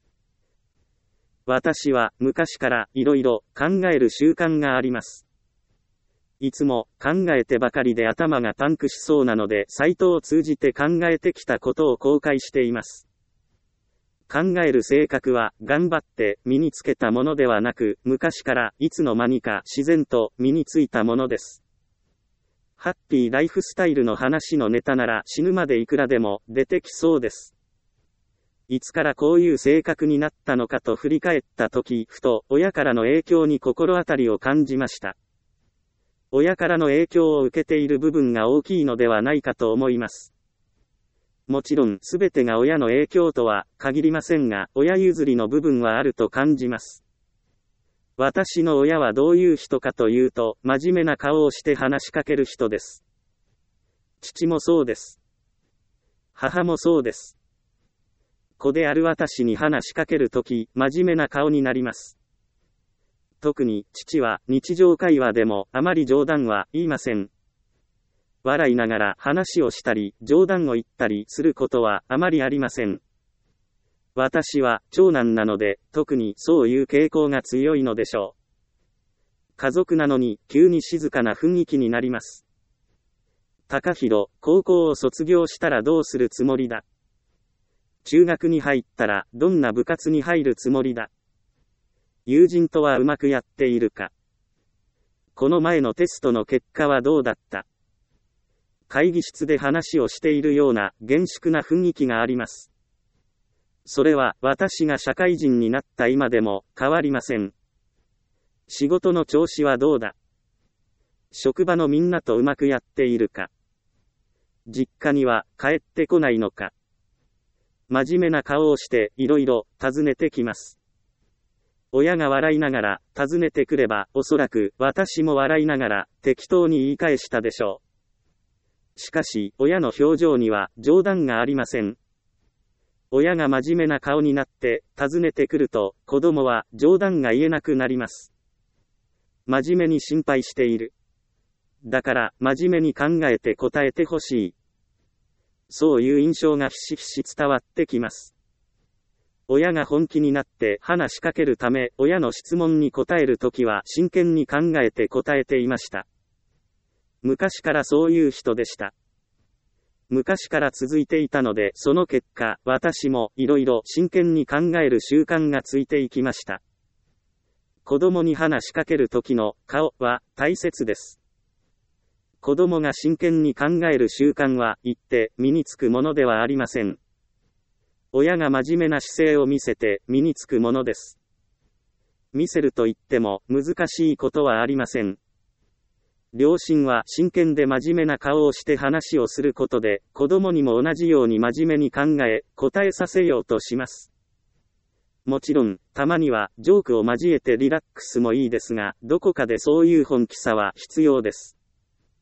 私は、昔からいろいろ考える習慣があります。いつも考えてばかりで頭がパンクしそうなので、サイトを通じて考えてきたことを公開しています。考える性格は頑張って身につけたものではなく、昔からいつの間にか自然と身についたものです。ハッピーライフスタイルの話のネタなら死ぬまでいくらでも出てきそうです。いつからこういう性格になったのかと振り返ったとき、ふと親からの影響に心当たりを感じました。親からの影響を受けている部分が大きいのではないかと思います。もちろんすべてが親の影響とは限りませんが、親譲りの部分はあると感じます。私の親はどういう人かというと、真面目な顔をして話しかける人です。父もそうです。母もそうです。子である私に話しかけるとき、真面目な顔になります。特に父は日常会話でもあまり冗談は言いません。笑いながら話をしたり、冗談を言ったりすることはあまりありません。私は長男なので、特にそういう傾向が強いのでしょう。家族なのに急に静かな雰囲気になります。高弘、高校を卒業したらどうするつもりだ。中学に入ったらどんな部活に入るつもりだ。友人とはうまくやっているか。この前のテストの結果はどうだった。会議室で話をしているような厳粛な雰囲気があります。それは私が社会人になった今でも変わりません。仕事の調子はどうだ。職場のみんなとうまくやっているか。実家には帰ってこないのか。真面目な顔をしていろいろ尋ねてきます。親が笑いながら尋ねてくれば、おそらく私も笑いながら適当に言い返したでしょう。しかし、親の表情には冗談がありません。親が真面目な顔になって尋ねてくると、子供は冗談が言えなくなります。真面目に心配している。だから真面目に考えて答えてほしい。そういう印象がひしひし伝わってきます。親が本気になって話しかけるため、親の質問に答えるときは真剣に考えて答えていました。昔からそういう人でした。昔から続いていたので、その結果、私もいろいろ真剣に考える習慣がついていきました。子供に話しかける時の顔は大切です。子供が真剣に考える習慣は言って身につくものではありません。親が真面目な姿勢を見せて身につくものです。見せると言っても難しいことはありません。両親は真剣で真面目な顔をして話をすることで、子供にも同じように真面目に考え、答えさせようとします。もちろん、たまにはジョークを交えてリラックスもいいですが、どこかでそういう本気さは必要です。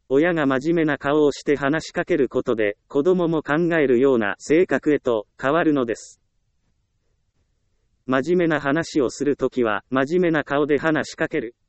親が真面目な顔をして話しかけることで、子供も考えるような性格へと変わるのです。真面目な話をするときは、真面目な顔で話しかける。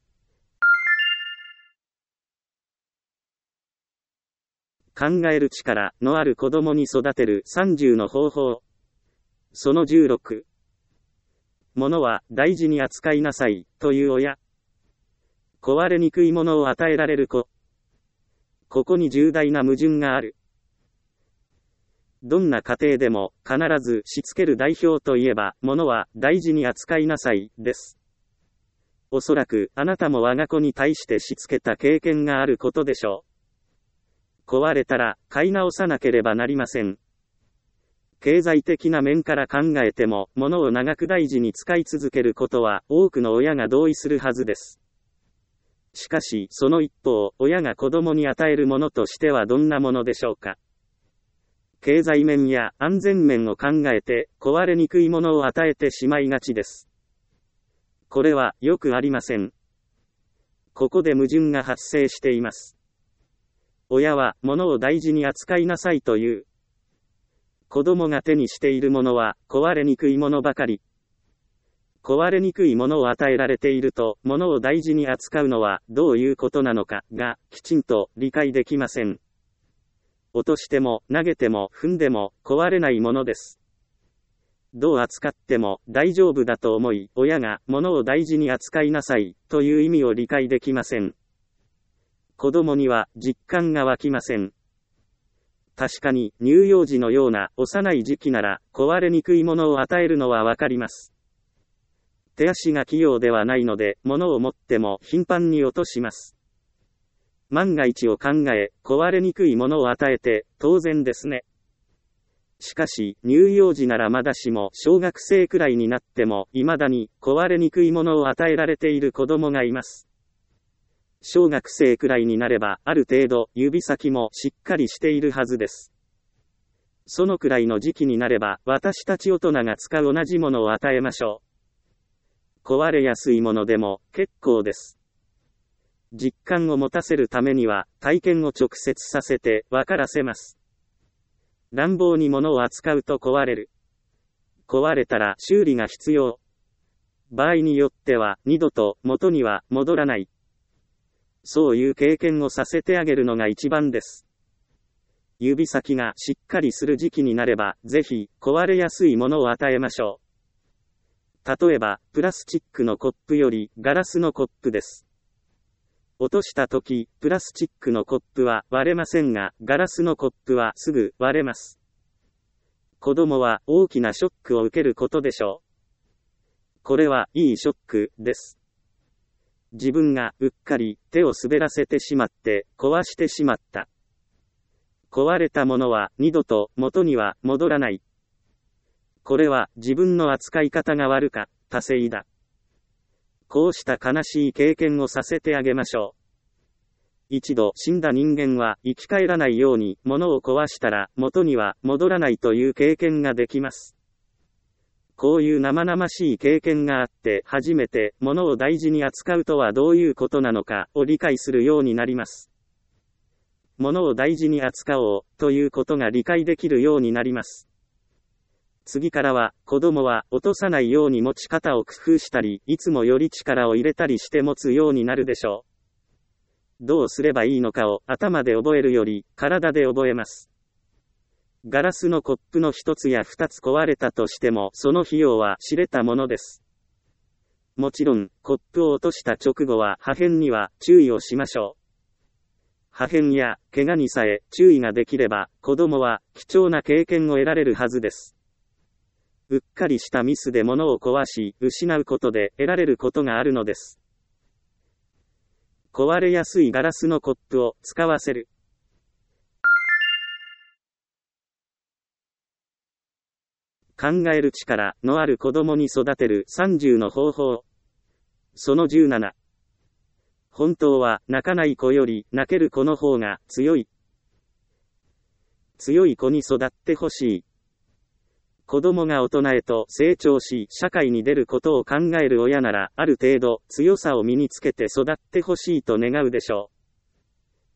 考える力のある子供に育てるさんじゅうの方法。そのじゅうろく。ものは大事に扱いなさい、という親。壊れにくいものを与えられる子。ここに重大な矛盾がある。どんな家庭でも必ずしつける代表といえば、ものは大事に扱いなさい、です。おそらくあなたも我が子に対してしつけた経験があることでしょう。壊れたら買い直さなければなりません。経済的な面から考えても、物を長く大事に使い続けることは多くの親が同意するはずです。しかし、その一方、親が子供に与えるものとしてはどんなものでしょうか。経済面や安全面を考えて、壊れにくいものを与えてしまいがちです。これはよくありません。ここで矛盾が発生しています。親は物を大事に扱いなさいという。子供が手にしているものは壊れにくいものばかり。壊れにくいものを与えられていると、物を大事に扱うのはどういうことなのかがきちんと理解できません。落としても投げても踏んでも壊れないものです。どう扱っても大丈夫だと思い、親が物を大事に扱いなさいという意味を理解できません。子供には実感が湧きません。確かに乳幼児のような幼い時期なら壊れにくいものを与えるのはわかります。手足が器用ではないので物を持っても頻繁に落とします。万が一を考え壊れにくいものを与えて当然ですね。しかし乳幼児ならまだしも小学生くらいになっても未だに壊れにくいものを与えられている子供がいます。小学生くらいになれば、ある程度、指先もしっかりしているはずです。そのくらいの時期になれば、私たち大人が使う同じものを与えましょう。壊れやすいものでも、結構です。実感を持たせるためには、体験を直接させて、分からせます。乱暴に物を扱うと壊れる。壊れたら修理が必要。場合によっては、二度と元には戻らない。そういう経験をさせてあげるのが一番です。指先がしっかりする時期になれば、ぜひ、壊れやすいものを与えましょう。例えば、プラスチックのコップより、ガラスのコップです。落としたとき、プラスチックのコップは割れませんが、ガラスのコップはすぐ割れます。子供は大きなショックを受けることでしょう。これはいいショックです。自分がうっかり手を滑らせてしまって壊してしまった。壊れたものは二度と元には戻らない。これは自分の扱い方が悪かったせいだ。こうした悲しい経験をさせてあげましょう。一度死んだ人間は生き返らないように物を壊したら元には戻らないという経験ができます。こういう生々しい経験があって初めて物を大事に扱うとはどういうことなのかを理解するようになります。物を大事に扱おうということが理解できるようになります。次からは子供は落とさないように持ち方を工夫したり、いつもより力を入れたりして持つようになるでしょう。どうすればいいのかを頭で覚えるより体で覚えます。ガラスのコップの一つや二つ壊れたとしても、その費用は知れたものです。もちろん、コップを落とした直後は破片には注意をしましょう。破片や怪我にさえ注意ができれば、子供は貴重な経験を得られるはずです。うっかりしたミスで物を壊し、失うことで得られることがあるのです。壊れやすいガラスのコップを使わせる。考える力のある子供に育てるさんじゅうの方法。そのじゅうなな。本当は泣かない子より泣ける子の方が強い。強い子に育ってほしい。子供が大人へと成長し社会に出ることを考える親ならある程度強さを身につけて育ってほしいと願うでしょ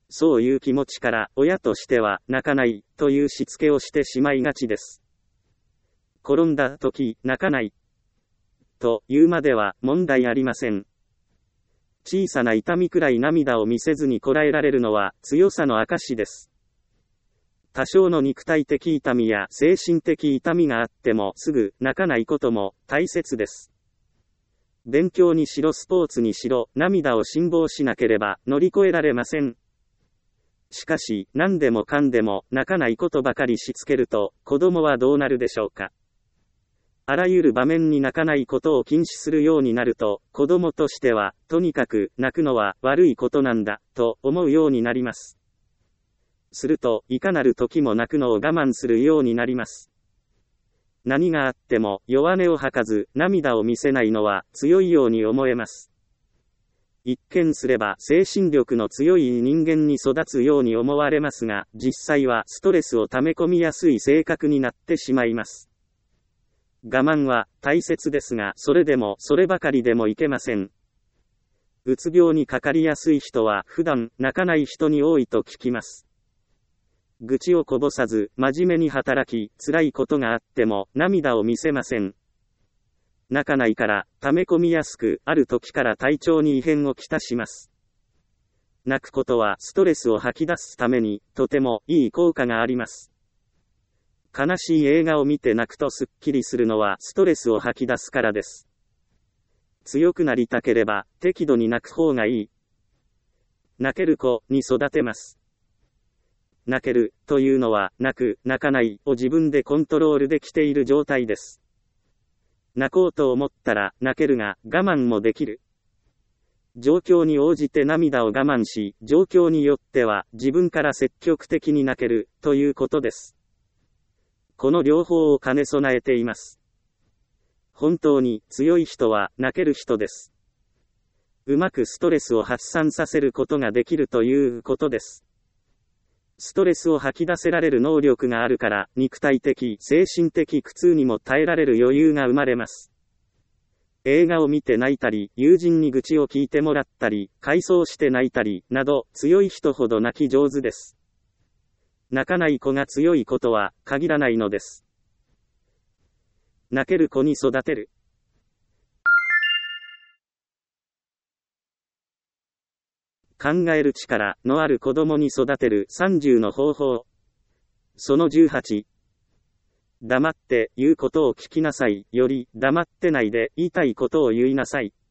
そういう気持ちから親としては泣かないというしつけをしてしまいがちです。転んだ時泣かないというまでは問題ありません。小さな痛みくらい涙を見せずにこらえられるのは強さの証です。多少の肉体的痛みや精神的痛みがあってもすぐ泣かないことも大切です。勉強にしろスポーツにしろ涙を辛抱しなければ乗り越えられません。しかし何でもかんでも泣かないことばかりしつけると子供はどうなるでしょうか。あらゆる場面に泣かないことを禁止するようになると子供としてはとにかく泣くのは悪いことなんだと思うようになります。するといかなる時も泣くのを我慢するようになります。何があっても弱音を吐かず涙を見せないのは強いように思えます。一見すれば精神力の強い人間に育つように思われますが、実際はストレスを溜め込みやすい性格になってしまいます。我慢は大切ですが、それでもそればかりでもいけません。うつ病にかかりやすい人は普段泣かない人に多いと聞きます。愚痴をこぼさず真面目に働き、辛いことがあっても涙を見せません。泣かないから溜め込みやすく、ある時から体調に異変をきたします。泣くことはストレスを吐き出すためにとてもいい効果があります。悲しい映画を見て泣くとすっきりするのはストレスを吐き出すからです。強くなりたければ適度に泣く方がいい。泣ける子に育てます。泣けるというのは泣く、泣かないを自分でコントロールできている状態です。泣こうと思ったら泣けるが我慢もできる。状況に応じて涙を我慢し、状況によっては自分から積極的に泣けるということです。この両方を兼ね備えています。本当に強い人は泣ける人です。うまくストレスを発散させることができるということです。ストレスを吐き出せられる能力があるから、肉体的、精神的苦痛にも耐えられる余裕が生まれます。映画を見て泣いたり、友人に愚痴を聞いてもらったり、回想して泣いたり、など、強い人ほど泣き上手です。泣かない子が強いことは限らないのです。泣ける子に育てる。考える力のある子供に育てるさんじゅうの方法。そのじゅうはち。黙って言うことを聞きなさいより、黙ってないで言いたいことを言いなさい。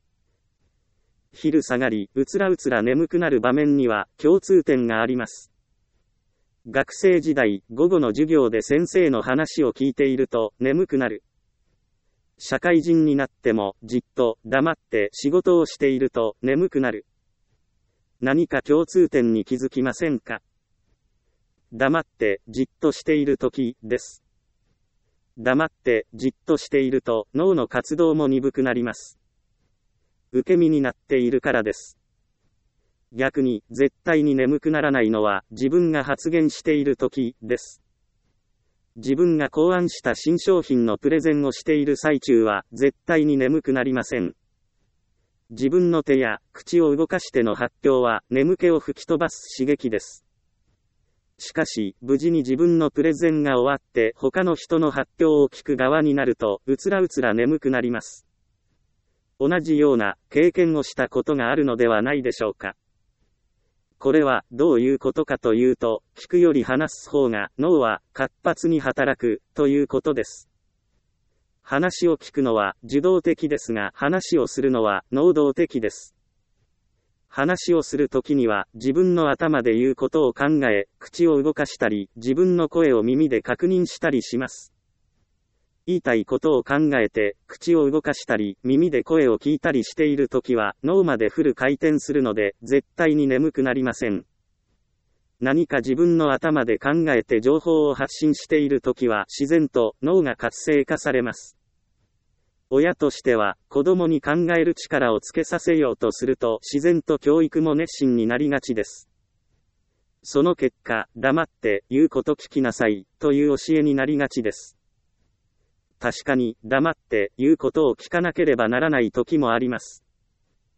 昼下がり、うつらうつら眠くなる場面には共通点があります。学生時代、午後の授業で先生の話を聞いていると眠くなる。社会人になってもじっと黙って仕事をしていると眠くなる。何か共通点に気づきませんか？黙ってじっとしている時です。黙ってじっとしていると脳の活動も鈍くなります。受け身になっているからです。逆に絶対に眠くならないのは自分が発言している時です。自分が考案した新商品のプレゼンをしている最中は絶対に眠くなりません。自分の手や口を動かしての発表は眠気を吹き飛ばす刺激です。しかし、無事に自分のプレゼンが終わって他の人の発表を聞く側になると、うつらうつら眠くなります。同じような経験をしたことがあるのではないでしょうか。これはどういうことかというと、聞くより話す方が脳は活発に働くということです。話を聞くのは受動的ですが、話をするのは能動的です。話をするときには自分の頭で言うことを考え、口を動かしたり、自分の声を耳で確認したりします。言いたいことを考えて、口を動かしたり、耳で声を聞いたりしているときは脳までフル回転するので、絶対に眠くなりません。何か自分の頭で考えて情報を発信しているときは自然と脳が活性化されます。親としては子供に考える力をつけさせようとすると自然と教育も熱心になりがちです。その結果、黙って言うこと聞きなさいという教えになりがちです。確かに黙って言うことを聞かなければならない時もあります。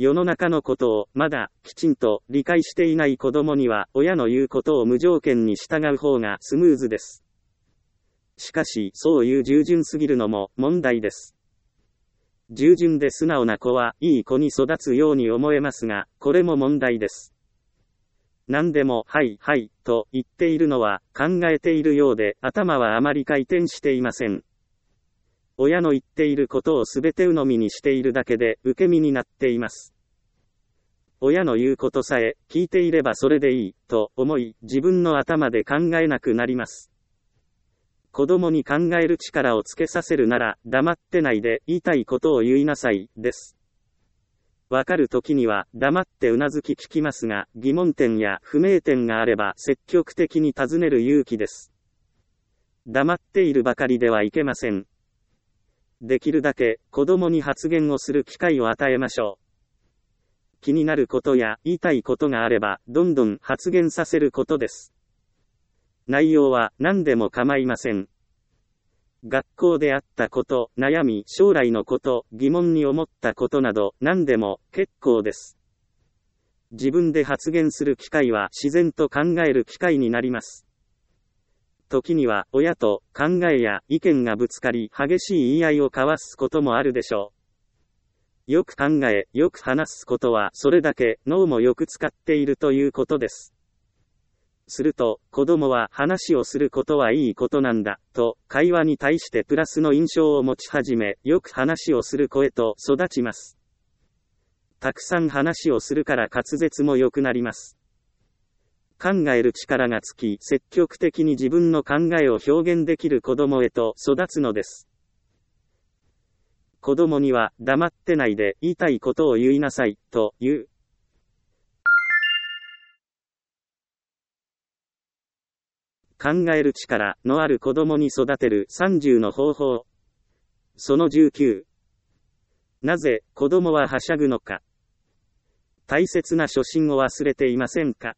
世の中のことをまだきちんと理解していない子供には親の言うことを無条件に従う方がスムーズです。しかしそういう従順すぎるのも問題です。従順で素直な子はいい子に育つように思えますが、これも問題です。何でもはいはいと言っているのは考えているようで頭はあまり回転していません。親の言っていることをすべて鵜呑みにしているだけで受け身になっています。親の言うことさえ聞いていればそれでいいと思い自分の頭で考えなくなります。子供に考える力をつけさせるなら黙ってないで言いたいことを言いなさいです。わかるときには黙ってうなずき聞きますが、疑問点や不明点があれば積極的に尋ねる勇気です。黙っているばかりではいけません。できるだけ子供に発言をする機会を与えましょう。気になることや言いたいことがあればどんどん発言させることです。内容は何でも構いません。学校であったこと、悩み、将来のこと、疑問に思ったことなど何でも結構です。自分で発言する機会は自然と考える機会になります。時には親と考えや意見がぶつかり激しい言い合いを交わすこともあるでしょう。よく考え、よく話すことはそれだけ脳もよく使っているということです。すると、子供は話をすることはいいことなんだ、と会話に対してプラスの印象を持ち始め、よく話をする子へと育ちます。たくさん話をするから滑舌も良くなります。考える力がつき、積極的に自分の考えを表現できる子供へと育つのです。子供には黙ってないで言いたいことを言いなさい、という。考える力のある子供に育てるさんじゅうの方法。そのじゅうきゅう。なぜ子供ははしゃぐのか。大切な初心を忘れていませんか。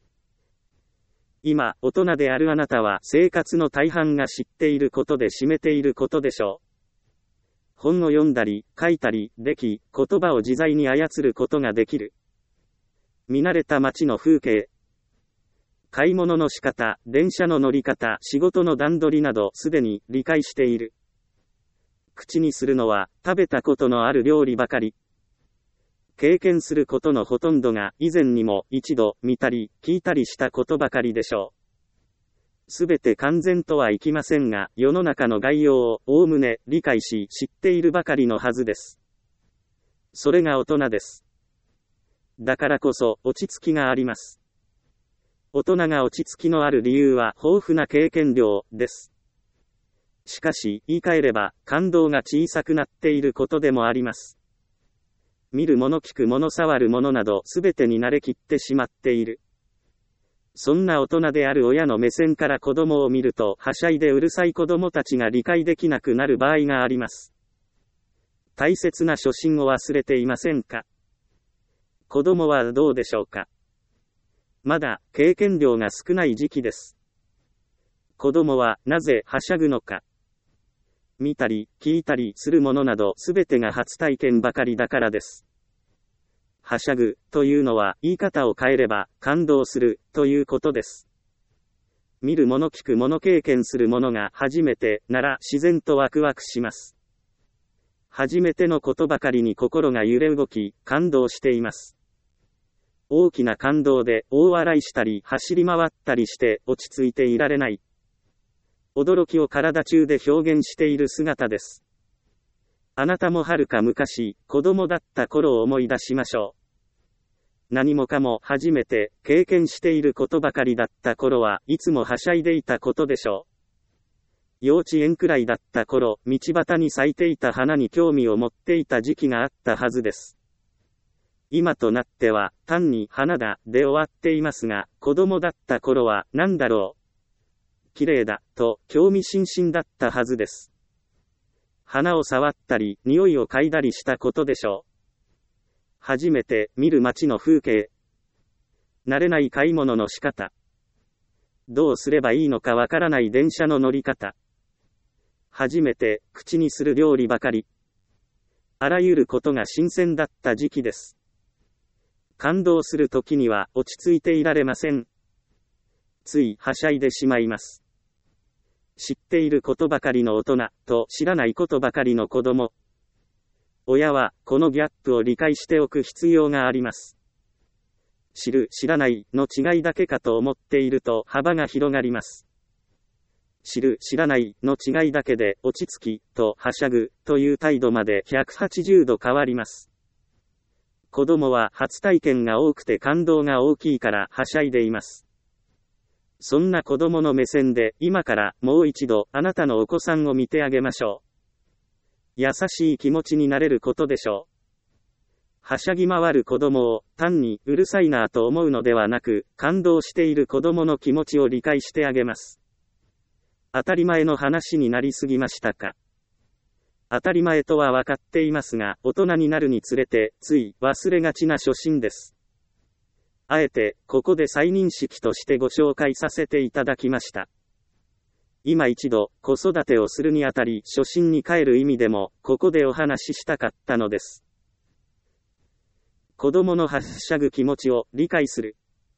今、大人であるあなたは生活の大半が知っていることで占めていることでしょう。本を読んだり、書いたりでき、言葉を自在に操ることができる。見慣れた街の風景。買い物の仕方、電車の乗り方、仕事の段取りなどすでに理解している。口にするのは食べたことのある料理ばかり。経験することのほとんどが以前にも一度見たり聞いたりしたことばかりでしょう。すべて完全とはいきませんが、世の中の概要をおおむね理解し知っているばかりのはずです。それが大人です。だからこそ落ち着きがあります。大人が落ち着きのある理由は豊富な経験量です。しかし、言い換えれば、感動が小さくなっていることでもあります。見るもの聞くもの触るものなどすべてに慣れきってしまっている。そんな大人である親の目線から子供を見ると、はしゃいでうるさい子供たちが理解できなくなる場合があります。大切な初心を忘れていませんか？子供はどうでしょうか？まだ経験量が少ない時期です。子供はなぜはしゃぐのか。見たり聞いたりするものなどすべてが初体験ばかりだからです。はしゃぐというのは言い方を変えれば感動するということです。見るもの聞くもの経験するものが初めてなら自然とワクワクします。初めてのことばかりに心が揺れ動き感動しています。大きな感動で大笑いしたり走り回ったりして落ち着いていられない。驚きを体中で表現している姿です。あなたもはるか昔、子供だった頃を思い出しましょう。何もかも初めて経験していることばかりだった頃はいつもはしゃいでいたことでしょう。幼稚園くらいだった頃、道端に咲いていた花に興味を持っていた時期があったはずです。今となっては単に花だで終わっていますが、子供だった頃は何だろう。綺麗だと興味津々だったはずです。花を触ったり匂いを嗅いだりしたことでしょう。初めて見る街の風景。慣れない買い物の仕方。どうすればいいのかわからない電車の乗り方。初めて口にする料理ばかり。あらゆることが新鮮だった時期です。 感動するときには落ち着いていられません。ついはしゃいでしまいます。知っていることばかりの大人と知らないことばかりの子供。親はこのギャップを理解しておく必要があります。知る、知らないの違いだけかと思っていると幅が広がります。知る、知らないの違いだけで落ち着きとはしゃぐという態度までひゃくはちじゅうど変わります。子供は初体験が多くて感動が大きいからはしゃいでいます。そんな子供の目線で今からもう一度あなたのお子さんを見てあげましょう。優しい気持ちになれることでしょう。はしゃぎ回る子供を単にうるさいなぁと思うのではなく、感動している子供の気持ちを理解してあげます。当たり前の話になりすぎましたか。当たり前とは分かっていますが、大人になるにつれてつい忘れがちな初心です。あえて、ここで再認識としてご紹介させていただきました。今一度、子育てをするにあたり、初心に帰る意味でも、ここでお話ししたかったのです。子供のはしゃぐ気持ちを理解する。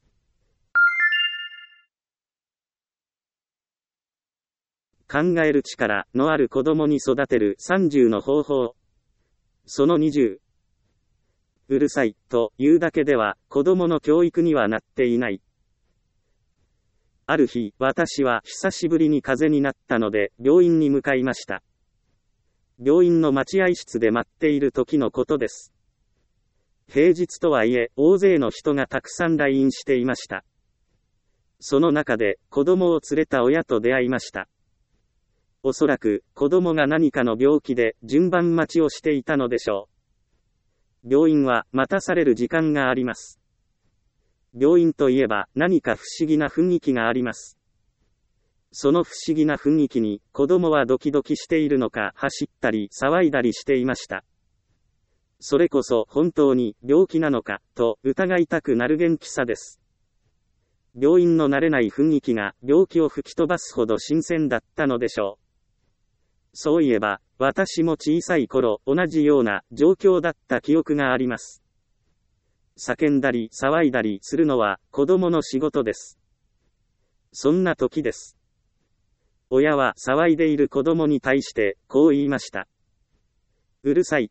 考える力のある子供に育てるさんじゅうの方法。そのにじゅう。うるさいというだけでは子供の教育にはなっていない。ある日、私は久しぶりに風邪になったので病院に向かいました。病院の待合室で待っている時のことです。平日とはいえ大勢の人がたくさん来院していました。その中で子供を連れた親と出会いました。おそらく子供が何かの病気で順番待ちをしていたのでしょう。病院は待たされる時間があります。病院といえば何か不思議な雰囲気があります。その不思議な雰囲気に子供はドキドキしているのか走ったり騒いだりしていました。それこそ本当に病気なのかと疑いたくなる元気さです。病院の慣れない雰囲気が病気を吹き飛ばすほど新鮮だったのでしょう。そういえば、私も小さい頃、同じような状況だった記憶があります。叫んだり騒いだりするのは子供の仕事です。そんな時です。親は騒いでいる子供に対してこう言いました。うるさい。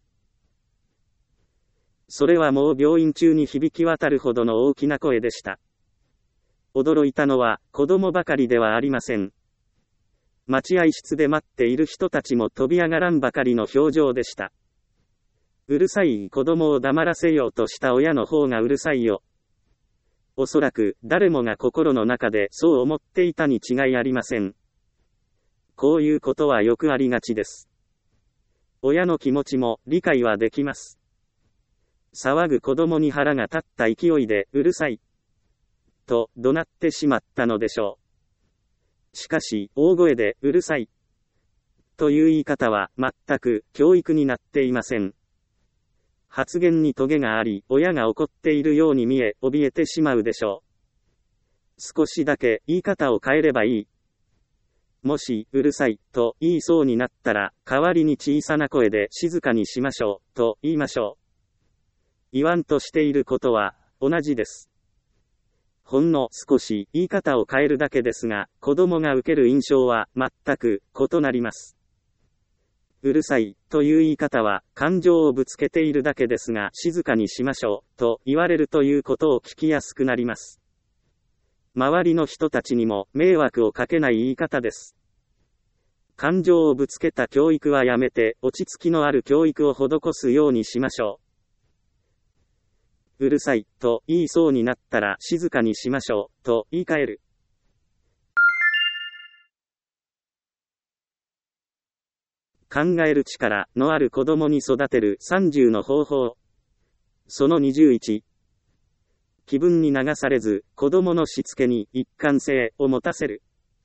それはもう病院中に響き渡るほどの大きな声でした。驚いたのは子供ばかりではありません。待合室で待っている人たちも飛び上がらんばかりの表情でした。うるさい子供を黙らせようとした親の方がうるさいよ。おそらく誰もが心の中でそう思っていたに違いありません。こういうことはよくありがちです。親の気持ちも理解はできます。騒ぐ子供に腹が立った勢いでうるさいと怒鳴ってしまったのでしょう。しかし、大声でうるさいという言い方は全く教育になっていません。発言にトゲがあり、親が怒っているように見え、怯えてしまうでしょう。少しだけ言い方を変えればいい。もし、うるさいと言いそうになったら、代わりに小さな声で静かにしましょうと言いましょう。言わんとしていることは同じです。ほんの少し言い方を変えるだけですが、子供が受ける印象は全く異なります。うるさいという言い方は感情をぶつけているだけですが、静かにしましょうと言われるということを聞きやすくなります。周りの人たちにも迷惑をかけない言い方です。感情をぶつけた教育はやめて、落ち着きのある教育を施すようにしましょう。うるさいと言いそうになったら静かにしましょうと言い換える。考える力のある子供に育てるさんじゅうの方法。そのにじゅういち。気分に流されず、子供のしつけに一貫性を持たせる。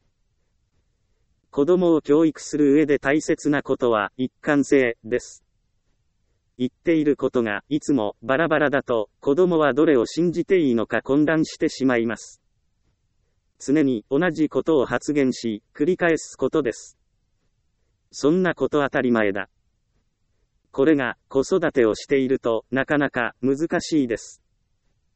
子供を教育する上で大切なことは一貫性です。言っていることがいつもバラバラだと、子供はどれを信じていいのか混乱してしまいます。常に同じことを発言し、繰り返すことです。そんなこと当たり前だ。これが子育てをしているとなかなか難しいです。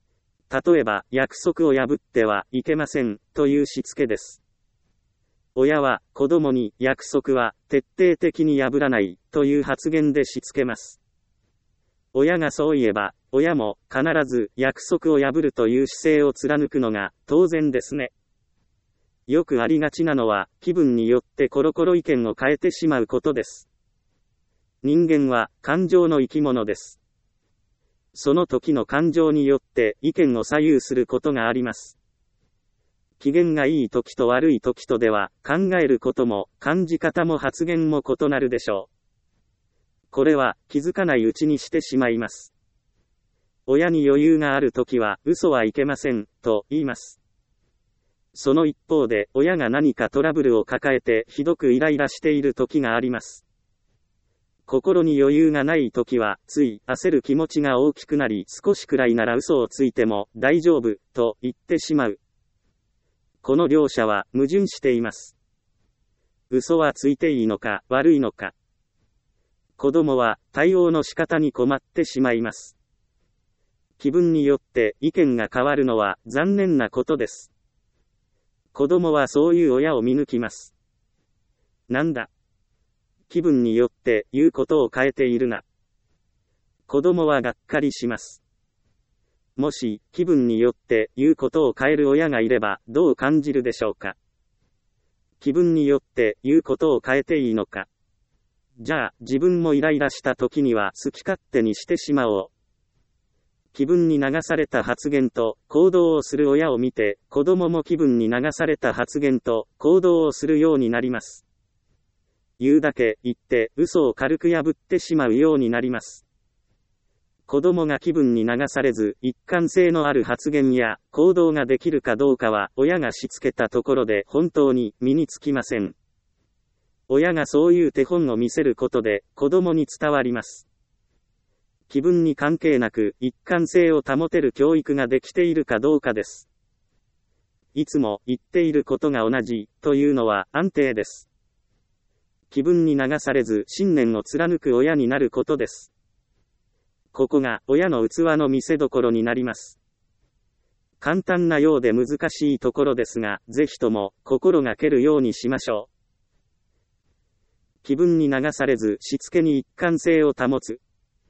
例えば、約束を破ってはいけません、というしつけです。親は、子供に、約束は、徹底的に破らない、という発言でしつけます。親がそう言えば、親も、必ず、約束を破るという姿勢を貫くのが、当然ですね。よくありがちなのは、気分によってコロコロ意見を変えてしまうことです。人間は、感情の生き物です。その時の感情によって、意見を左右することがあります。機嫌がいい時と悪い時とでは、考えることも、感じ方も発言も異なるでしょう。これは、気づかないうちにしてしまいます。親に余裕がある時は、嘘はいけません、と言います。その一方で、親が何かトラブルを抱えて、ひどくイライラしている時があります。心に余裕がない時は、つい、焦る気持ちが大きくなり、少しくらいなら嘘をついても、大丈夫、と言ってしまう。この両者は矛盾しています。嘘はついていいのか悪いのか。子供は対応の仕方に困ってしまいます。気分によって意見が変わるのは残念なことです。子供はそういう親を見抜きます。なんだ。気分によって言うことを変えているな。子供はがっかりします。もし、気分によって言うことを変える親がいれば、どう感じるでしょうか。気分によって言うことを変えていいのか。じゃあ、自分もイライラした時には好き勝手にしてしまおう。気分に流された発言と行動をする親を見て、子供も気分に流された発言と行動をするようになります。言うだけ言って、嘘を軽く破ってしまうようになります。子供が気分に流されず、一貫性のある発言や行動ができるかどうかは、親がしつけたところで本当に身につきません。親がそういう手本を見せることで、子供に伝わります。気分に関係なく、一貫性を保てる教育ができているかどうかです。いつも言っていることが同じ、というのは安定です。気分に流されず、信念を貫く親になることです。ここが親の器の見せ所になります。簡単なようで難しいところですが、ぜひとも心がけるようにしましょう。気分に流されずしつけに一貫性を保つ。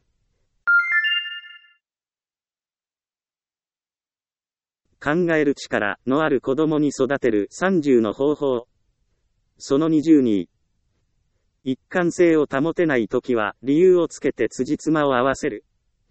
考える力のある子供に育てるさんじゅうの方法。そのにじゅうに。一貫性を保てないときは理由をつけて辻褄を合わせる。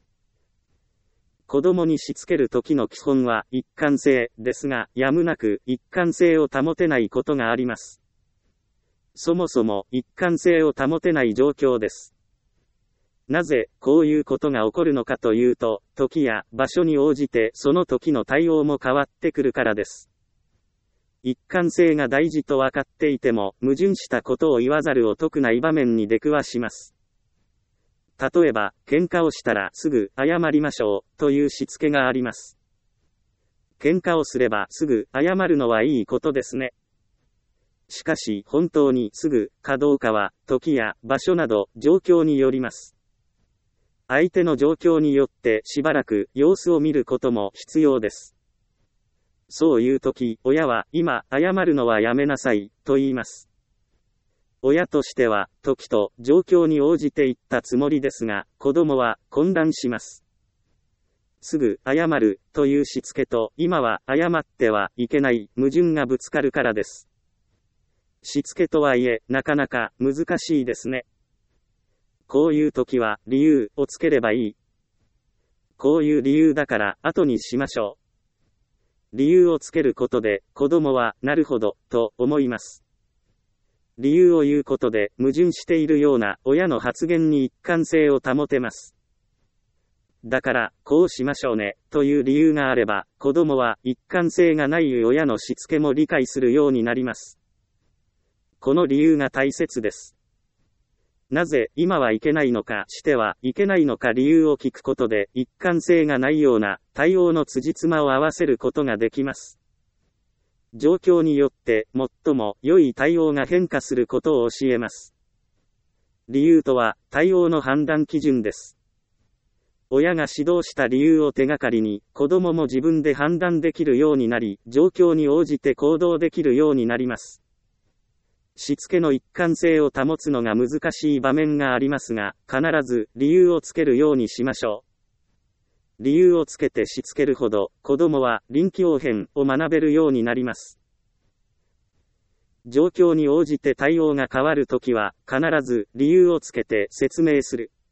子供にしつけるときの基本は一貫性ですが、やむなく一貫性を保てないことがあります。そもそも一貫性を保てない状況です。なぜこういうことが起こるのかというと、時や場所に応じてその時の対応も変わってくるからです。一貫性が大事と分かっていても、矛盾したことを言わざるを得ない場面に出くわします。例えば、喧嘩をしたらすぐ謝りましょうというしつけがあります。喧嘩をすればすぐ謝るのはいいことですね。しかし本当にすぐかどうかは時や場所など状況によります。相手の状況によってしばらく様子を見ることも必要です。そういう時、親は今謝るのはやめなさいと言います。親としては、時と状況に応じて言ったつもりですが、子供は混乱します。すぐ謝るというしつけと、今は謝ってはいけない矛盾がぶつかるからです。しつけとはいえ、なかなか難しいですね。こういう時は理由をつければいい。こういう理由だから後にしましょう。理由をつけることで、子供はなるほどと思います。理由を言うことで矛盾しているような親の発言に一貫性を保てます。だから、こうしましょうね、という理由があれば、子供は一貫性がない親のしつけも理解するようになります。この理由が大切です。なぜ今はいけないのかしてはいけないのか理由を聞くことで一貫性がないような対応の辻褄を合わせることができます。状況によって最も良い対応が変化することを教えます。理由とは対応の判断基準です。 親が指導した理由を手がかりに、子供も自分で判断できるようになり、状況に応じて行動できるようになります。しつけの一貫性を保つのが難しい場面がありますが、必ず理由をつけるようにしましょう。理由をつけてしつけるほど、子供は臨機応変を学べるようになります。状況に応じて対応が変わるときは、必ず理由をつけて説明する。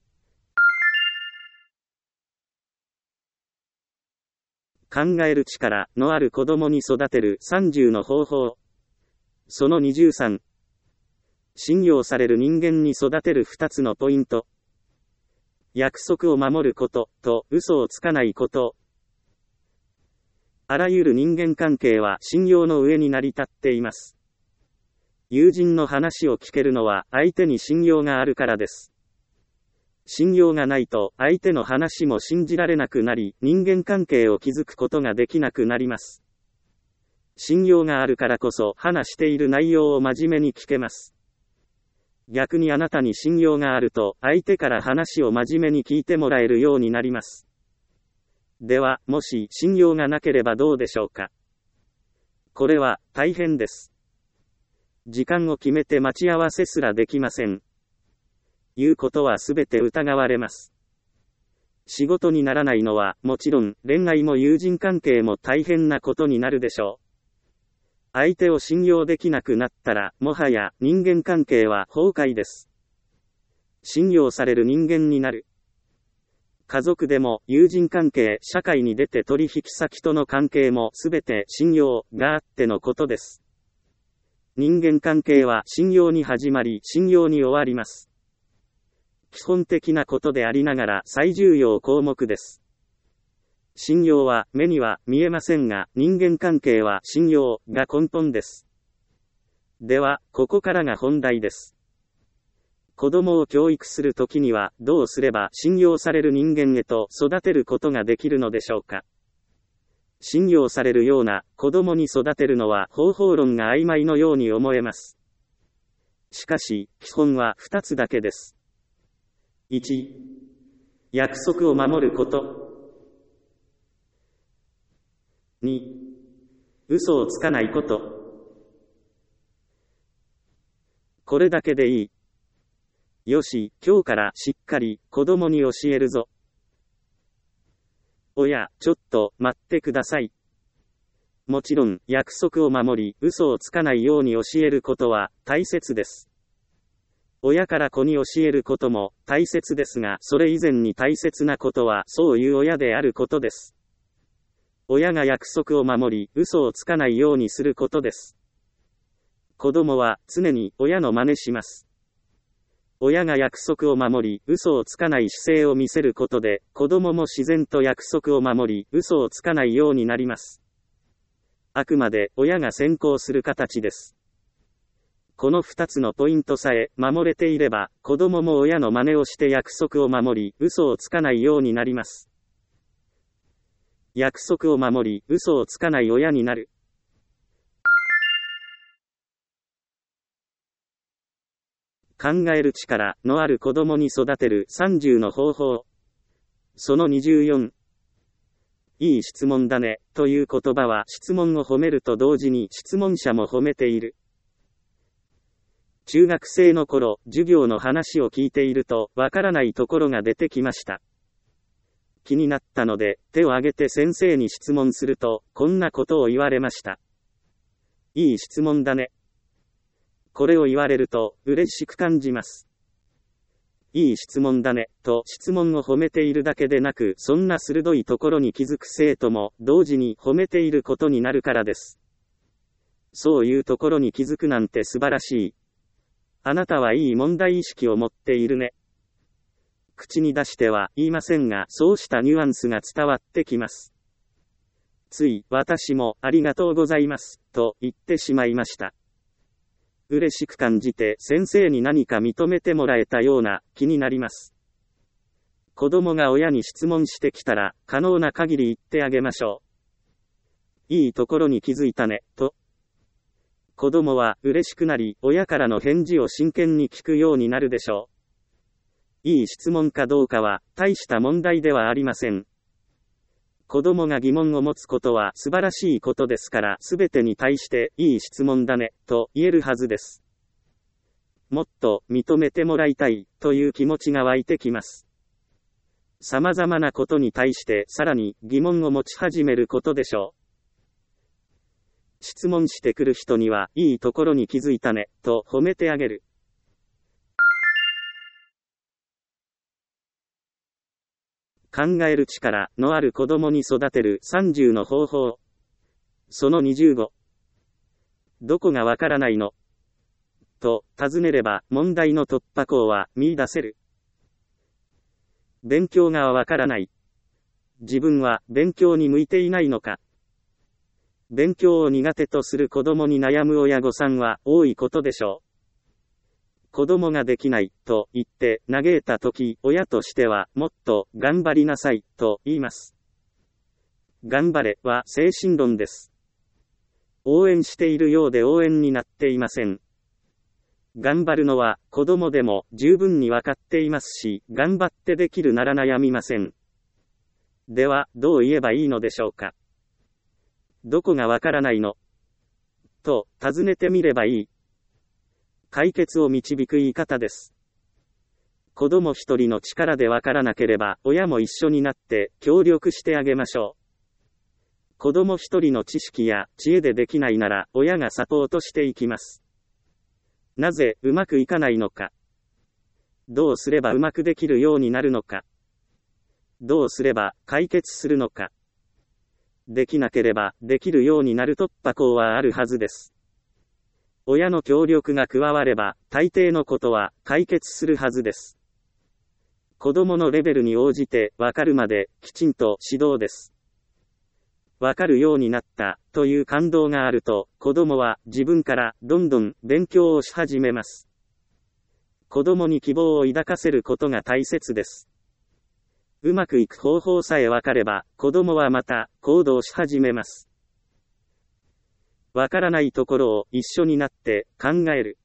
考える力のある子供に育てるさんじゅうの方法。そのにじゅうさん。信用される人間に育てるふたつのポイント。約束を守ることと嘘をつかないこと。あらゆる人間関係は信用の上に成り立っています。友人の話を聞けるのは相手に信用があるからです。信用がないと相手の話も信じられなくなり、人間関係を築くことができなくなります。信用があるからこそ話している内容を真面目に聞けます。逆にあなたに信用があると相手から話を真面目に聞いてもらえるようになります。では、もし信用がなければどうでしょうか。これは大変です。時間を決めて待ち合わせすらできません。言うことはすべて疑われます。仕事にならないのはもちろん、恋愛も友人関係も大変なことになるでしょう。相手を信用できなくなったら、もはや人間関係は崩壊です。信用される人間になる。家族でも友人関係、社会に出て取引先との関係もすべて信用があってのことです。人間関係は信用に始まり、信用に終わります。基本的なことでありながら最重要項目です。信用は目には見えませんが、人間関係は信用が根本です。では、ここからが本題です。子供を教育するときにはどうすれば信用される人間へと育てることができるのでしょうか。信用されるような子供に育てるのは方法論が曖昧のように思えます。しかし、基本はふたつだけです。いち、約束を守ること。に、嘘をつかないこと。これだけでいい。よし、今日からしっかり子供に教えるぞ。おや、ちょっと待ってください。もちろん、約束を守り、嘘をつかないように教えることは大切です。親から子に教えることも大切ですが、それ以前に大切なことはそういう親であることです。親が約束を守り、嘘をつかないようにすることです。子供は常に親の真似します。親が約束を守り、嘘をつかない姿勢を見せることで、子供も自然と約束を守り、嘘をつかないようになります。あくまで親が先行する形です。この二つのポイントさえ守れていれば、子供も親の真似をして約束を守り、嘘をつかないようになります。約束を守り、嘘をつかない親になる。考える力のある子供に育てるさんじゅうの方法。そのにじゅうよん。いい質問だね、という言葉は質問を褒めると同時に質問者も褒めている。中学生の頃、授業の話を聞いていると、わからないところが出てきました。気になったので、手を挙げて先生に質問すると、こんなことを言われました。いい質問だね。これを言われると、嬉しく感じます。いい質問だね、と質問を褒めているだけでなく、そんな鋭いところに気づく生徒も、同時に褒めていることになるからです。そういうところに気づくなんて素晴らしい。あなたはいい問題意識を持っているね。口に出しては言いませんが、そうしたニュアンスが伝わってきます。つい、私もありがとうございます、と言ってしまいました。嬉しく感じて先生に何か認めてもらえたような気になります。子供が親に質問してきたら、可能な限り言ってあげましょう。いいところに気づいたね、と。子供は嬉しくなり、親からの返事を真剣に聞くようになるでしょう。 いい質問かどうかは、大した問題ではありません。子供が疑問を持つことは素晴らしいことですから、すべてに対して、いい質問だね、と言えるはずです。もっと認めてもらいたい、という気持ちが湧いてきます。様々なことに対して、さらに疑問を持ち始めることでしょう。質問してくる人には、いいところに気づいたね、と褒めてあげる。考える力のある子供に育てるさんじゅうの方法。そのにじゅうご。どこがわからないのと尋ねれば問題の突破口は見出せる。勉強がわからない。自分は勉強に向いていないのか。勉強を苦手とする子供に悩む親御さんは多いことでしょう。子供ができないと言って嘆いたとき、親としてはもっと頑張りなさいと言います。頑張れは精神論です。応援しているようで応援になっていません。頑張るのは子供でも十分にわかっていますし、頑張ってできるなら悩みません。では、どう言えばいいのでしょうか。どこがわからないのと尋ねてみればいい。解決を導く言い方です。子供一人の力でわからなければ、親も一緒になって協力してあげましょう。子供一人の知識や知恵でできないなら、親がサポートしていきます。なぜうまくいかないのか。どうすればうまくできるようになるのか。どうすれば解決するのか。できなければできるようになる突破口はあるはずです。親の協力が加われば、大抵のことは解決するはずです。子供のレベルに応じてわかるまできちんと指導です。わかるようになったという感動があると、子供は自分からどんどん勉強をし始めます。子供に希望を抱かせることが大切です。うまくいく方法さえわかれば、子供はまた行動し始めます。わからないところを一緒になって考える。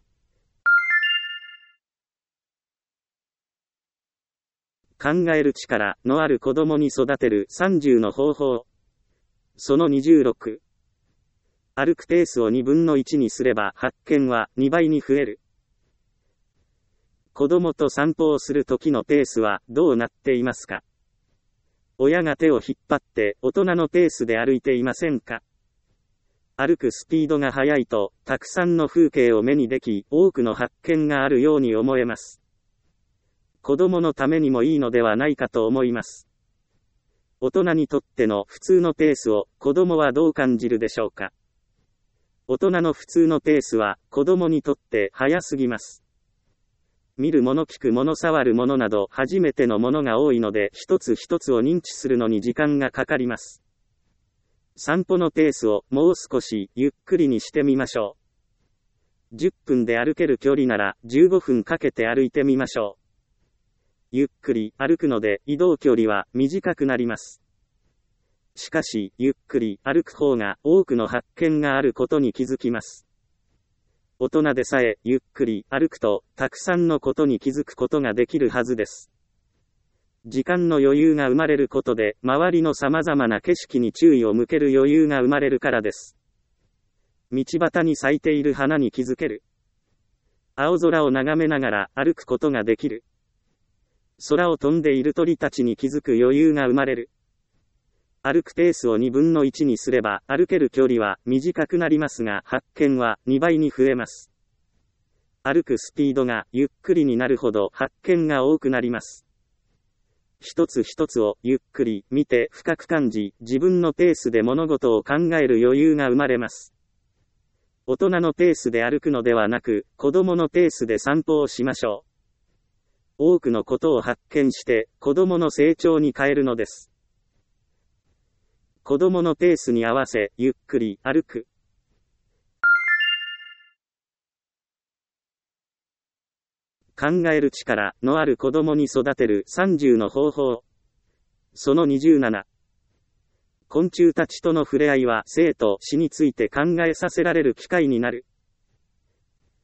考える力のある子供に育てるさんじゅうの方法。そのにじゅうろく。歩くペースをにぶんのいちにすれば発見はにばいに増える。子供と散歩をする時のペースはどうなっていますか？親が手を引っ張って大人のペースで歩いていませんか？歩くスピードが速いと、たくさんの風景を目にでき、多くの発見があるように思えます。子供のためにもいいのではないかと思います。大人にとっての普通のペースを子供はどう感じるでしょうか？大人の普通のペースは子供にとって速すぎます。見るもの聞くもの触るものなど初めてのものが多いので一つ一つを認知するのに時間がかかります。散歩のペースをもう少しゆっくりにしてみましょう。じゅっぷんで歩ける距離ならじゅうごふんかけて歩いてみましょう。ゆっくり歩くので移動距離は短くなります。しかし、ゆっくり歩く方が多くの発見があることに気づきます。大人でさえゆっくり歩くと、たくさんのことに気づくことができるはずです。時間の余裕が生まれることで、周りの様々な景色に注意を向ける余裕が生まれるからです。道端に咲いている花に気づける。青空を眺めながら歩くことができる。空を飛んでいる鳥たちに気づく余裕が生まれる。歩くペースをにぶんのいちにすれば歩ける距離は短くなりますが発見はにばいに増えます。歩くスピードがゆっくりになるほど発見が多くなります。一つ一つをゆっくり見て深く感じ、自分のペースで物事を考える余裕が生まれます。大人のペースで歩くのではなく、子供のペースで散歩をしましょう。多くのことを発見して、子供の成長に変えるのです。子供のペースに合わせ、ゆっくり歩く。考える力のある子供に育てるさんじゅうの方法。そのにじゅうなな。昆虫たちとの触れ合いは生と死について考えさせられる機会になる。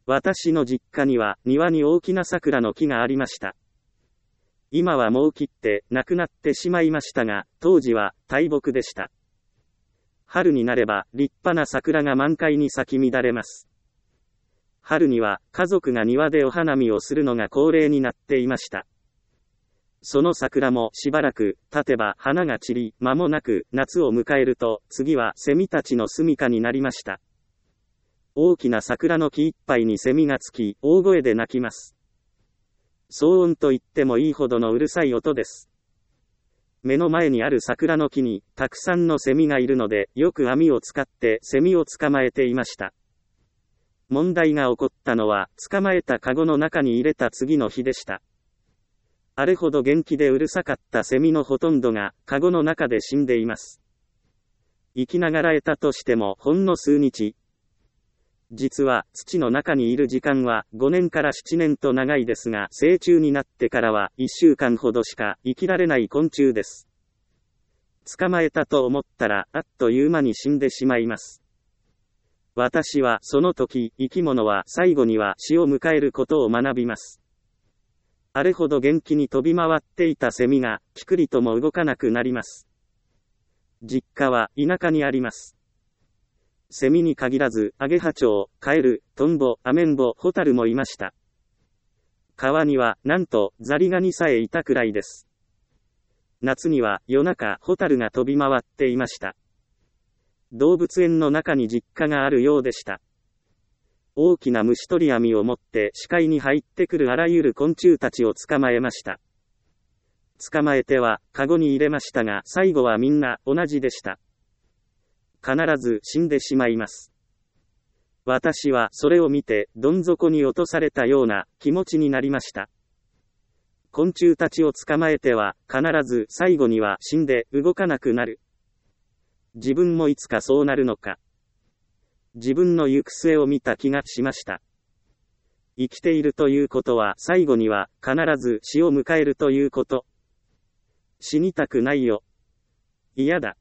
私の実家には庭に大きな桜の木がありました。今はもう切ってなくなってしまいましたが、当時は大木でした。春になれば立派な桜が満開に咲き乱れます。春には家族が庭でお花見をするのが恒例になっていました。その桜もしばらく経てば花が散り、間もなく夏を迎えると、次はセミたちの住処になりました。大きな桜の木いっぱいにセミがつき、大声で鳴きます。騒音と言ってもいいほどのうるさい音です。目の前にある桜の木にたくさんのセミがいるので、よく網を使ってセミを捕まえていました。問題が起こったのは、捕まえたカゴの中に入れた次の日でした。あれほど元気でうるさかったセミのほとんどがカゴの中で死んでいます。生きながらえたとしてもほんの数日。実は土の中にいる時間はごねんからななねんと長いですが、成虫になってからはいっしゅうかんほどしか生きられない昆虫です。捕まえたと思ったらあっという間に死んでしまいます。私はその時、生き物は最後には死を迎えることを学びます。あれほど元気に飛び回っていたセミが、ピクリとも動かなくなります。実家は田舎にあります。セミに限らず、アゲハチョウ、カエル、トンボ、アメンボ、ホタルもいました。川には、なんと、ザリガニさえいたくらいです。夏には、夜中、ホタルが飛び回っていました。動物園の中に実家があるようでした。大きな虫取り網を持って視界に入ってくるあらゆる昆虫たちを捕まえました。捕まえては、カゴに入れましたが、最後はみんな同じでした。必ず死んでしまいます。私はそれを見て、どん底に落とされたような気持ちになりました。昆虫たちを捕まえては、必ず最後には死んで動かなくなる。自分もいつかそうなるのか。自分の行く末を見た気がしました。生きているということは最後には必ず死を迎えるということ。死にたくないよ。嫌だ。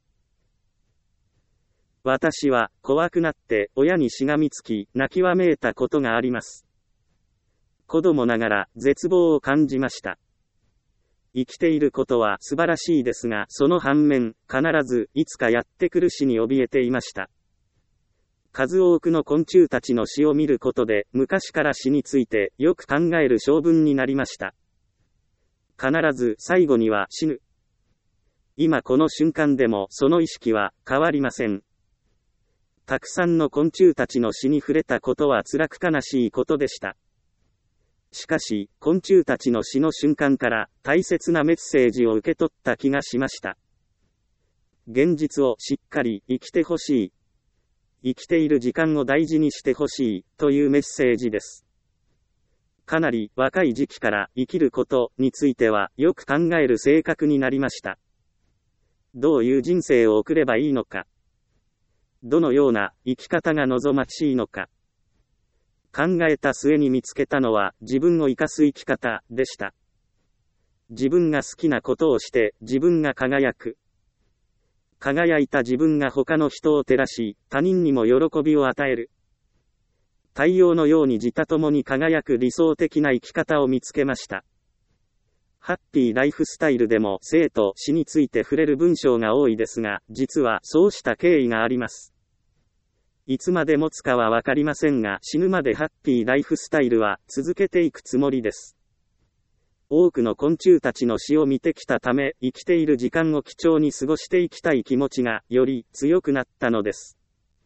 私は怖くなって親にしがみつき泣きわめいたことがあります。子供ながら絶望を感じました。生きていることは素晴らしいですが、その反面、必ずいつかやってくる死に怯えていました。数多くの昆虫たちの死を見ることで、昔から死についてよく考える性分になりました。必ず最後には死ぬ。今この瞬間でもその意識は変わりません。たくさんの昆虫たちの死に触れたことは辛く悲しいことでした。しかし、昆虫たちの死の瞬間から大切なメッセージを受け取った気がしました。現実をしっかり生きてほしい。生きている時間を大事にしてほしい、というメッセージです。かなり若い時期から生きることについてはよく考える性格になりました。どういう人生を送ればいいのか。どのような生き方が望ましいのか。考えた末に見つけたのは自分を生かす生き方でした。自分が好きなことをして自分が輝く。輝いた自分が他の人を照らし、他人にも喜びを与える。太陽のように自他ともに輝く理想的な生き方を見つけました。ハッピーライフスタイルでも生と死について触れる文章が多いですが、実はそうした経緯があります。いつまで持つかはわかりませんが、死ぬまでハッピーライフスタイルは続けていくつもりです。多くの昆虫たちの死を見てきたため、生きている時間を貴重に過ごしていきたい気持ちがより強くなったのです。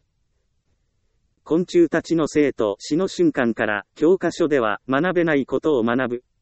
昆虫たちの生と死の瞬間から教科書では学べないことを学ぶ。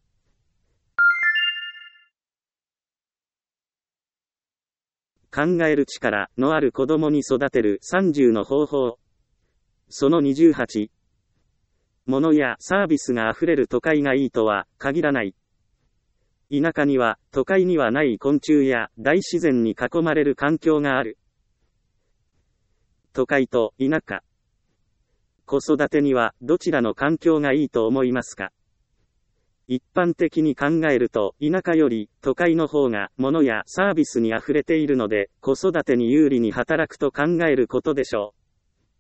考える力のある子供に育てるさんじゅうの方法。そのにじゅうはち。物やサービスがあふれる都会がいいとは限らない。田舎には都会にはない昆虫や大自然に囲まれる環境がある。都会と田舎。子育てにはどちらの環境がいいと思いますか？一般的に考えると田舎より都会の方が物やサービスにあふれているので子育てに有利に働くと考えることでしょう。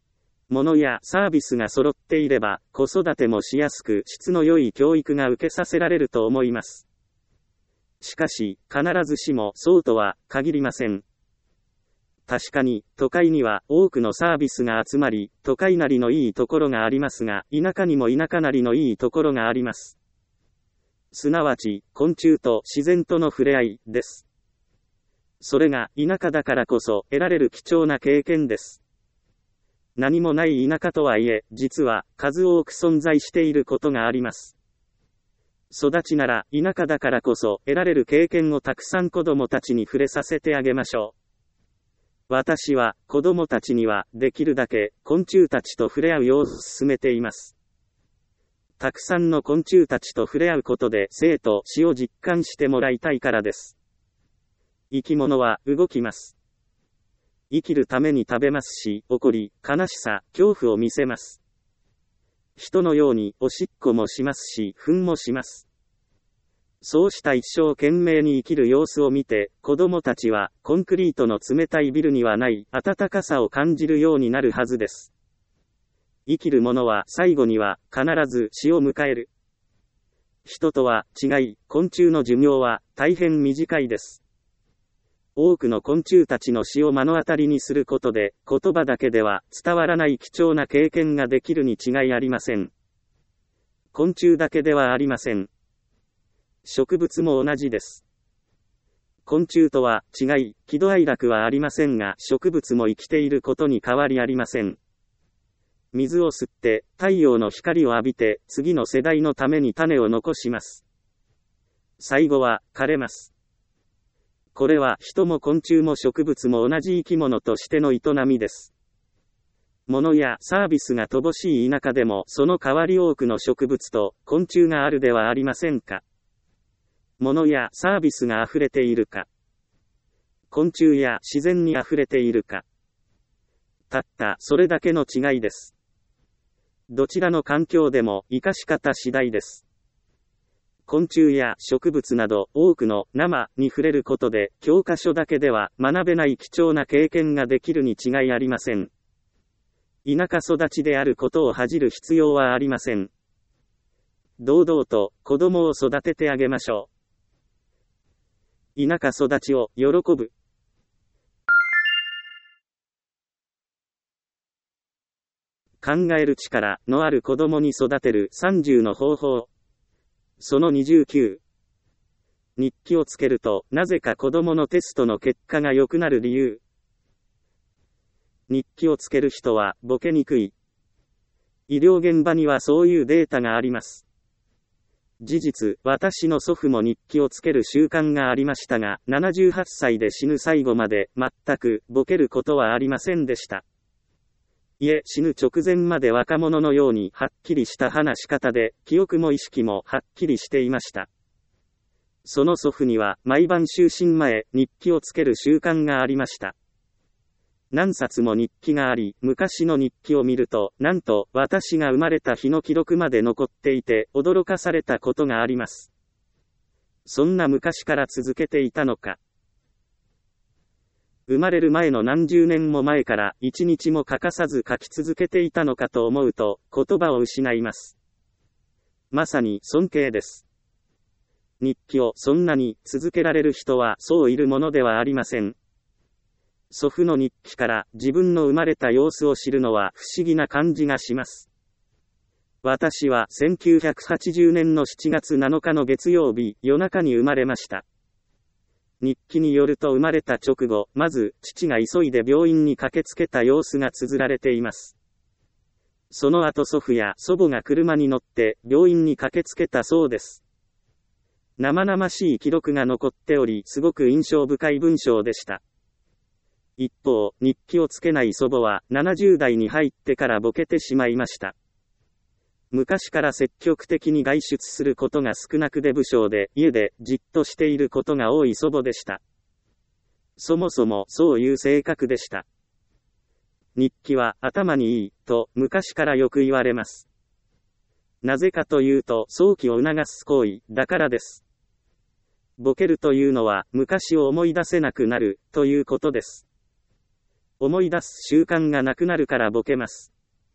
物やサービスが揃っていれば、子育てもしやすく質の良い教育が受けさせられると思います。しかし、必ずしもそうとは限りません。確かに、都会には多くのサービスが集まり、都会なりのいいところがありますが、田舎にも田舎なりのいいところがあります。すなわち、昆虫と自然との触れ合いです。それが田舎だからこそ得られる貴重な経験です。何もない田舎とはいえ、実は数多く存在していることがあります。育ちなら田舎だからこそ得られる経験をたくさん子供たちに触れさせてあげましょう。私は子供たちにはできるだけ昆虫たちと触れ合うよう勧めています。たくさんの昆虫たちと触れ合うことで生と死を実感してもらいたいからです。生き物は動きます。生きるために食べますし、怒り、悲しさ、恐怖を見せます。人のようにおしっこもしますし、糞もします。そうした一生懸命に生きる様子を見て、子供たちはコンクリートの冷たいビルにはない暖かさを感じるようになるはずです。生きる者は最後には必ず死を迎える。人とは違い、昆虫の寿命は大変短いです。多くの昆虫たちの死を目の当たりにすることで、言葉だけでは伝わらない貴重な経験ができるに違いありません。昆虫だけではありません。植物も同じです。昆虫とは違い、喜怒哀楽はありませんが、植物も生きていることに変わりありません。水を吸って、太陽の光を浴びて、次の世代のために種を残します。最後は、枯れます。これは人も昆虫も植物も同じ生き物としての営みです。物やサービスが乏しい田舎でも、その代わり多くの植物と昆虫があるではありませんか。物やサービスが溢れているか。昆虫や自然に溢れているか。たったそれだけの違いです。どちらの環境でも生かし方次第です。昆虫や植物など多くの生に触れることで教科書だけでは学べない貴重な経験ができるに違いありません。田舎育ちであることを恥じる必要はありません。堂々と子供を育ててあげましょう。田舎育ちを喜ぶ。考える力のある子供に育てるさんじゅうの方法。そのにじゅうきゅう。日記をつけると、なぜか子供のテストの結果が良くなる理由。日記をつける人は、ボケにくい。医療現場にはそういうデータがあります。事実、私の祖父も日記をつける習慣がありましたが、ななじゅうはっさいで死ぬ最後まで、全く、ボケることはありませんでした。いえ、死ぬ直前まで若者のようにはっきりした話し方で、記憶も意識もはっきりしていました。その祖父には、毎晩就寝前、日記をつける習慣がありました。何冊も日記があり、昔の日記を見ると、なんと、私が生まれた日の記録まで残っていて、驚かされたことがあります。そんな昔から続けていたのか。生まれる前の何十年も前から一日も欠かさず書き続けていたのかと思うと言葉を失います。まさに尊敬です。日記をそんなに続けられる人はそういるものではありません。祖父の日記から自分の生まれた様子を知るのは不思議な感じがします。私はせんきゅうひゃくはちじゅうねんのしちがつなのかの月曜日夜中に生まれました。日記によると生まれた直後、まず、父が急いで病院に駆けつけた様子が綴られています。その後祖父や祖母が車に乗って、病院に駆けつけたそうです。生々しい記録が残っており、すごく印象深い文章でした。一方、日記をつけない祖母は、ななじゅうだいに入ってからボケてしまいました。昔から積極的に外出することが少なく出不精で、家でじっとしていることが多い祖母でした。そもそもそういう性格でした。日記は頭にいい、と昔からよく言われます。なぜかというと、想起を促す行為、だからです。ボケるというのは、昔を思い出せなくなる、ということです。思い出す習慣がなくなるからボケます。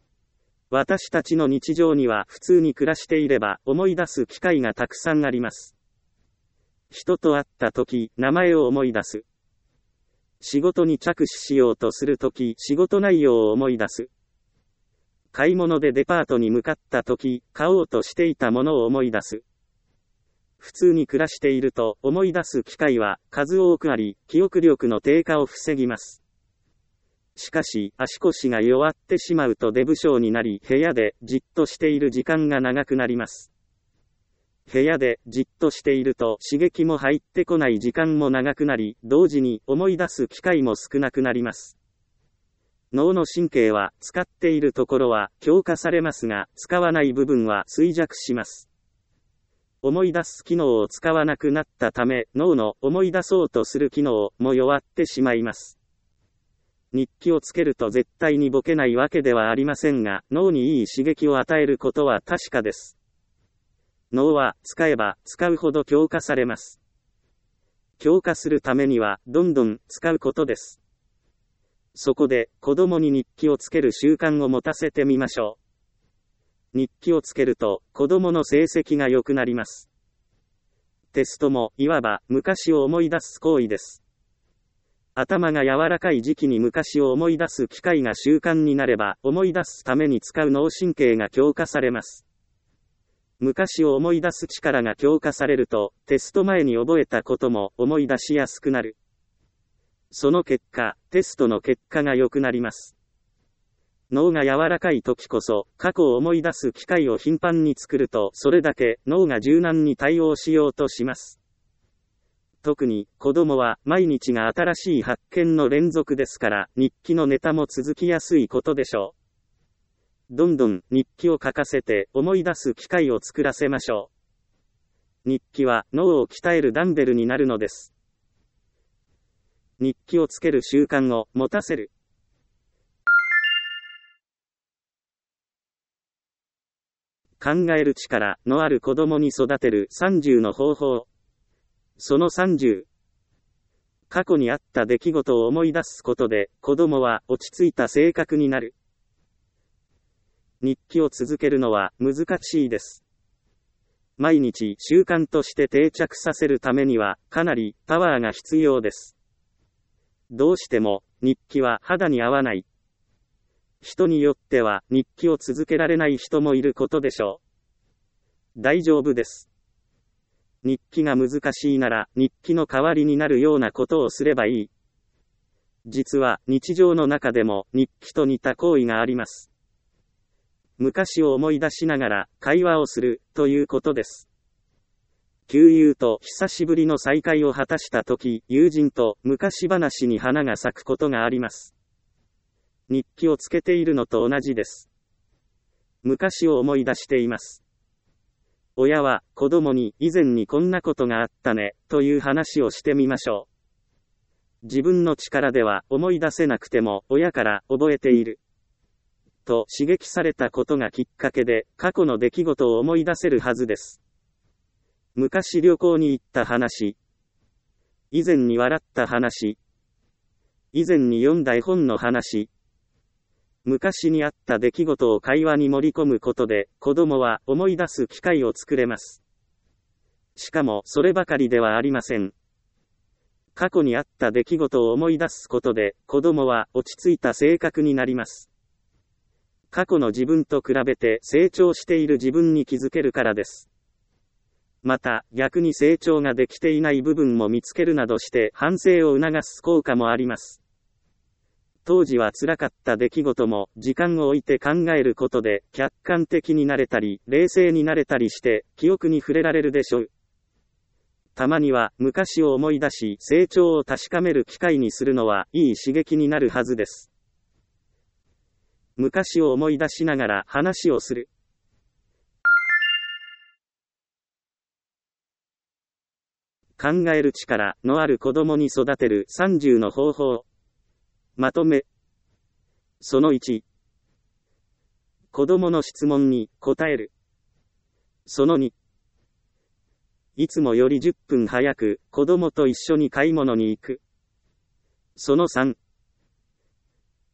私たちの日常には普通に暮らしていれば思い出す機会がたくさんあります。人と会った時、名前を思い出す。仕事に着手しようとするとき、仕事内容を思い出す。買い物でデパートに向かったとき、買おうとしていたものを思い出す。普通に暮らしていると、思い出す機会は数多くあり、記憶力の低下を防ぎます。しかし、足腰が弱ってしまうと出不精になり、部屋でじっとしている時間が長くなります。部屋でじっとしていると刺激も入ってこない時間も長くなり、同時に思い出す機会も少なくなります。脳の神経は使っているところは強化されますが、使わない部分は衰弱します。思い出す機能を使わなくなったため、脳の思い出そうとする機能も弱ってしまいます。日記をつけると絶対にボケないわけではありませんが、脳にいい刺激を与えることは確かです。脳は使えば使うほど強化されます。強化するためにはどんどん使うことです。そこで子供に日記をつける習慣を持たせてみましょう。日記をつけると子供の成績が良くなります。テストもいわば昔を思い出す行為です。頭が柔らかい時期に昔を思い出す機会が習慣になれば、思い出すために使う脳神経が強化されます。昔を思い出す力が強化されると、テスト前に覚えたことも思い出しやすくなる。その結果、テストの結果が良くなります。脳が柔らかい時こそ、過去を思い出す機会を頻繁に作ると、それだけ脳が柔軟に対応しようとします。特に子供は毎日が新しい発見の連続ですから、日記のネタも続きやすいことでしょう。どんどん日記を書かせて思い出す機会を作らせましょう。日記は脳を鍛えるダンベルになるのです。日記をつける習慣を持たせる。考える力のある子供に育てるさんじゅうの方法。そのさんじゅう。過去にあった出来事を思い出すことで、子供は落ち着いた性格になる。日記を続けるのは難しいです。毎日習慣として定着させるためには、かなりパワーが必要です。どうしても、日記は肌に合わない。人によっては、日記を続けられない人もいることでしょう。大丈夫です。日記が難しいなら、日記の代わりになるようなことをすればいい。実は、日常の中でも、日記と似た行為があります。昔を思い出しながら、会話をする、ということです。旧友と久しぶりの再会を果たしたとき、友人と昔話に花が咲くことがあります。日記をつけているのと同じです。昔を思い出しています。親は子供に以前にこんなことがあったね、という話をしてみましょう。自分の力では思い出せなくても親から覚えている。と刺激されたことがきっかけで過去の出来事を思い出せるはずです。昔旅行に行った話。以前に笑った話。以前に読んだ絵本の話。昔にあった出来事を会話に盛り込むことで、子供は思い出す機会を作れます。しかも、そればかりではありません。過去にあった出来事を思い出すことで、子供は落ち着いた性格になります。過去の自分と比べて成長している自分に気づけるからです。また、逆に成長ができていない部分も見つけるなどして反省を促す効果もあります。当時は辛かった出来事も時間を置いて考えることで客観的になれたり冷静になれたりして記憶に触れられるでしょう。たまには昔を思い出し成長を確かめる機会にするのはいい刺激になるはずです。昔を思い出しながら話をする。考える力のある子供に育てるさんじゅうの方法。まとめ。そのいち。子供の質問に答える。そのに。いつもよりじゅっぷん早く子供と一緒に買い物に行く。そのさん。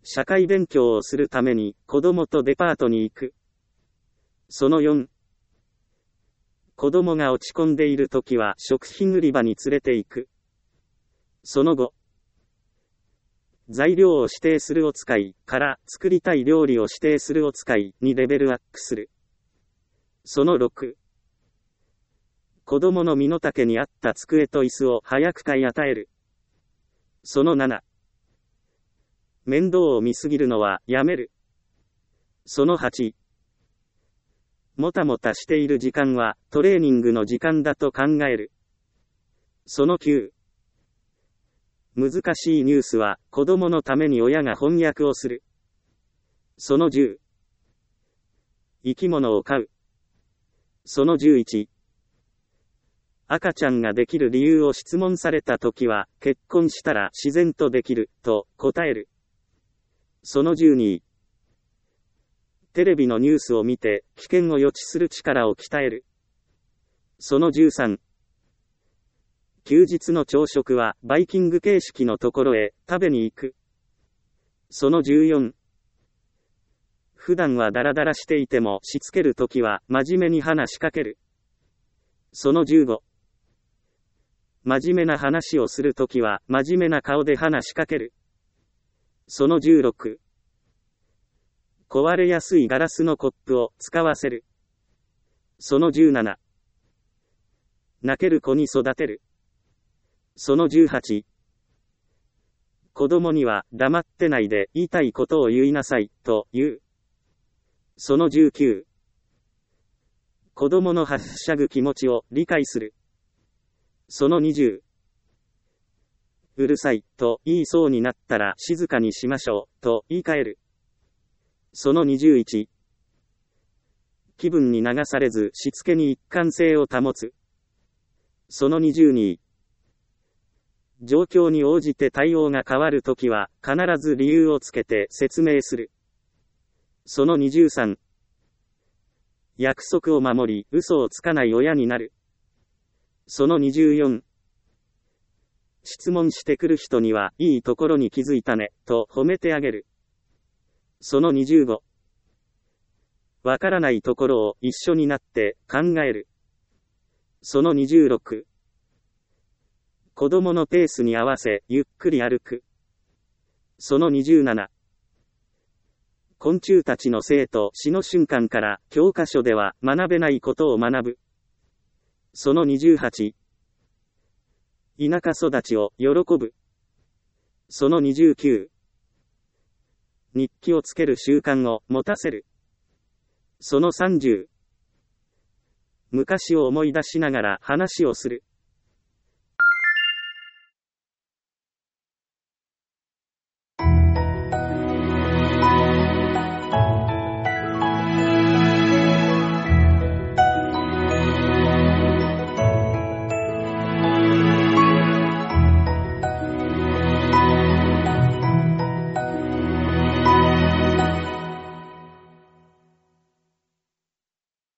社会勉強をするために子供とデパートに行く。そのよん、子供が落ち込んでいるときは食品売り場に連れて行く。そのご、材料を指定するお使いから作りたい料理を指定するお使いにレベルアップする。そのろく、子供の身の丈に合った机と椅子を早く買い与える。そのなな、面倒を見すぎるのはやめる。そのはち、もたもたしている時間はトレーニングの時間だと考える。そのきゅう、難しいニュースは子供のために親が翻訳をする。そのじゅう、生き物を飼う。そのじゅういち、赤ちゃんができる理由を質問されたときは、結婚したら自然とできる、と答える。そのじゅうに、テレビのニュースを見て、危険を予知する力を鍛える。そのじゅうさん、休日の朝食はバイキング形式のところへ食べに行く。そのじゅうよん、普段はダラダラしていてもしつけるときは真面目に話しかける。そのじゅうご、真面目な話をするときは真面目な顔で話しかける。そのじゅうろく、壊れやすいガラスのコップを使わせる。そのじゅうなな、泣ける子に育てる。そのじゅうはち、子供には黙ってないで言いたいことを言いなさい、と言う。そのじゅうきゅう、子供のはしゃぐ気持ちを理解する。そのにじゅう、うるさい、と言いそうになったら静かにしましょう、と言い換える。そのにじゅういち、気分に流されずしつけに一貫性を保つ。そのにじゅうに、状況に応じて対応が変わるときは必ず理由をつけて説明する。そのにじゅうさん、約束を守り嘘をつかない親になる。そのにじゅうよん、質問してくる人にはいいところに気づいたね、と褒めてあげる。そのにじゅうご、わからないところを一緒になって考える。そのにじゅうろく、子供のペースに合わせゆっくり歩く。そのにじゅうなな、昆虫たちの生と死の瞬間から教科書では学べないことを学ぶ。そのにじゅうはち、田舎育ちを喜ぶ。そのにじゅうきゅう、日記をつける習慣を持たせる。そのさんじゅう、昔を思い出しながら話をする。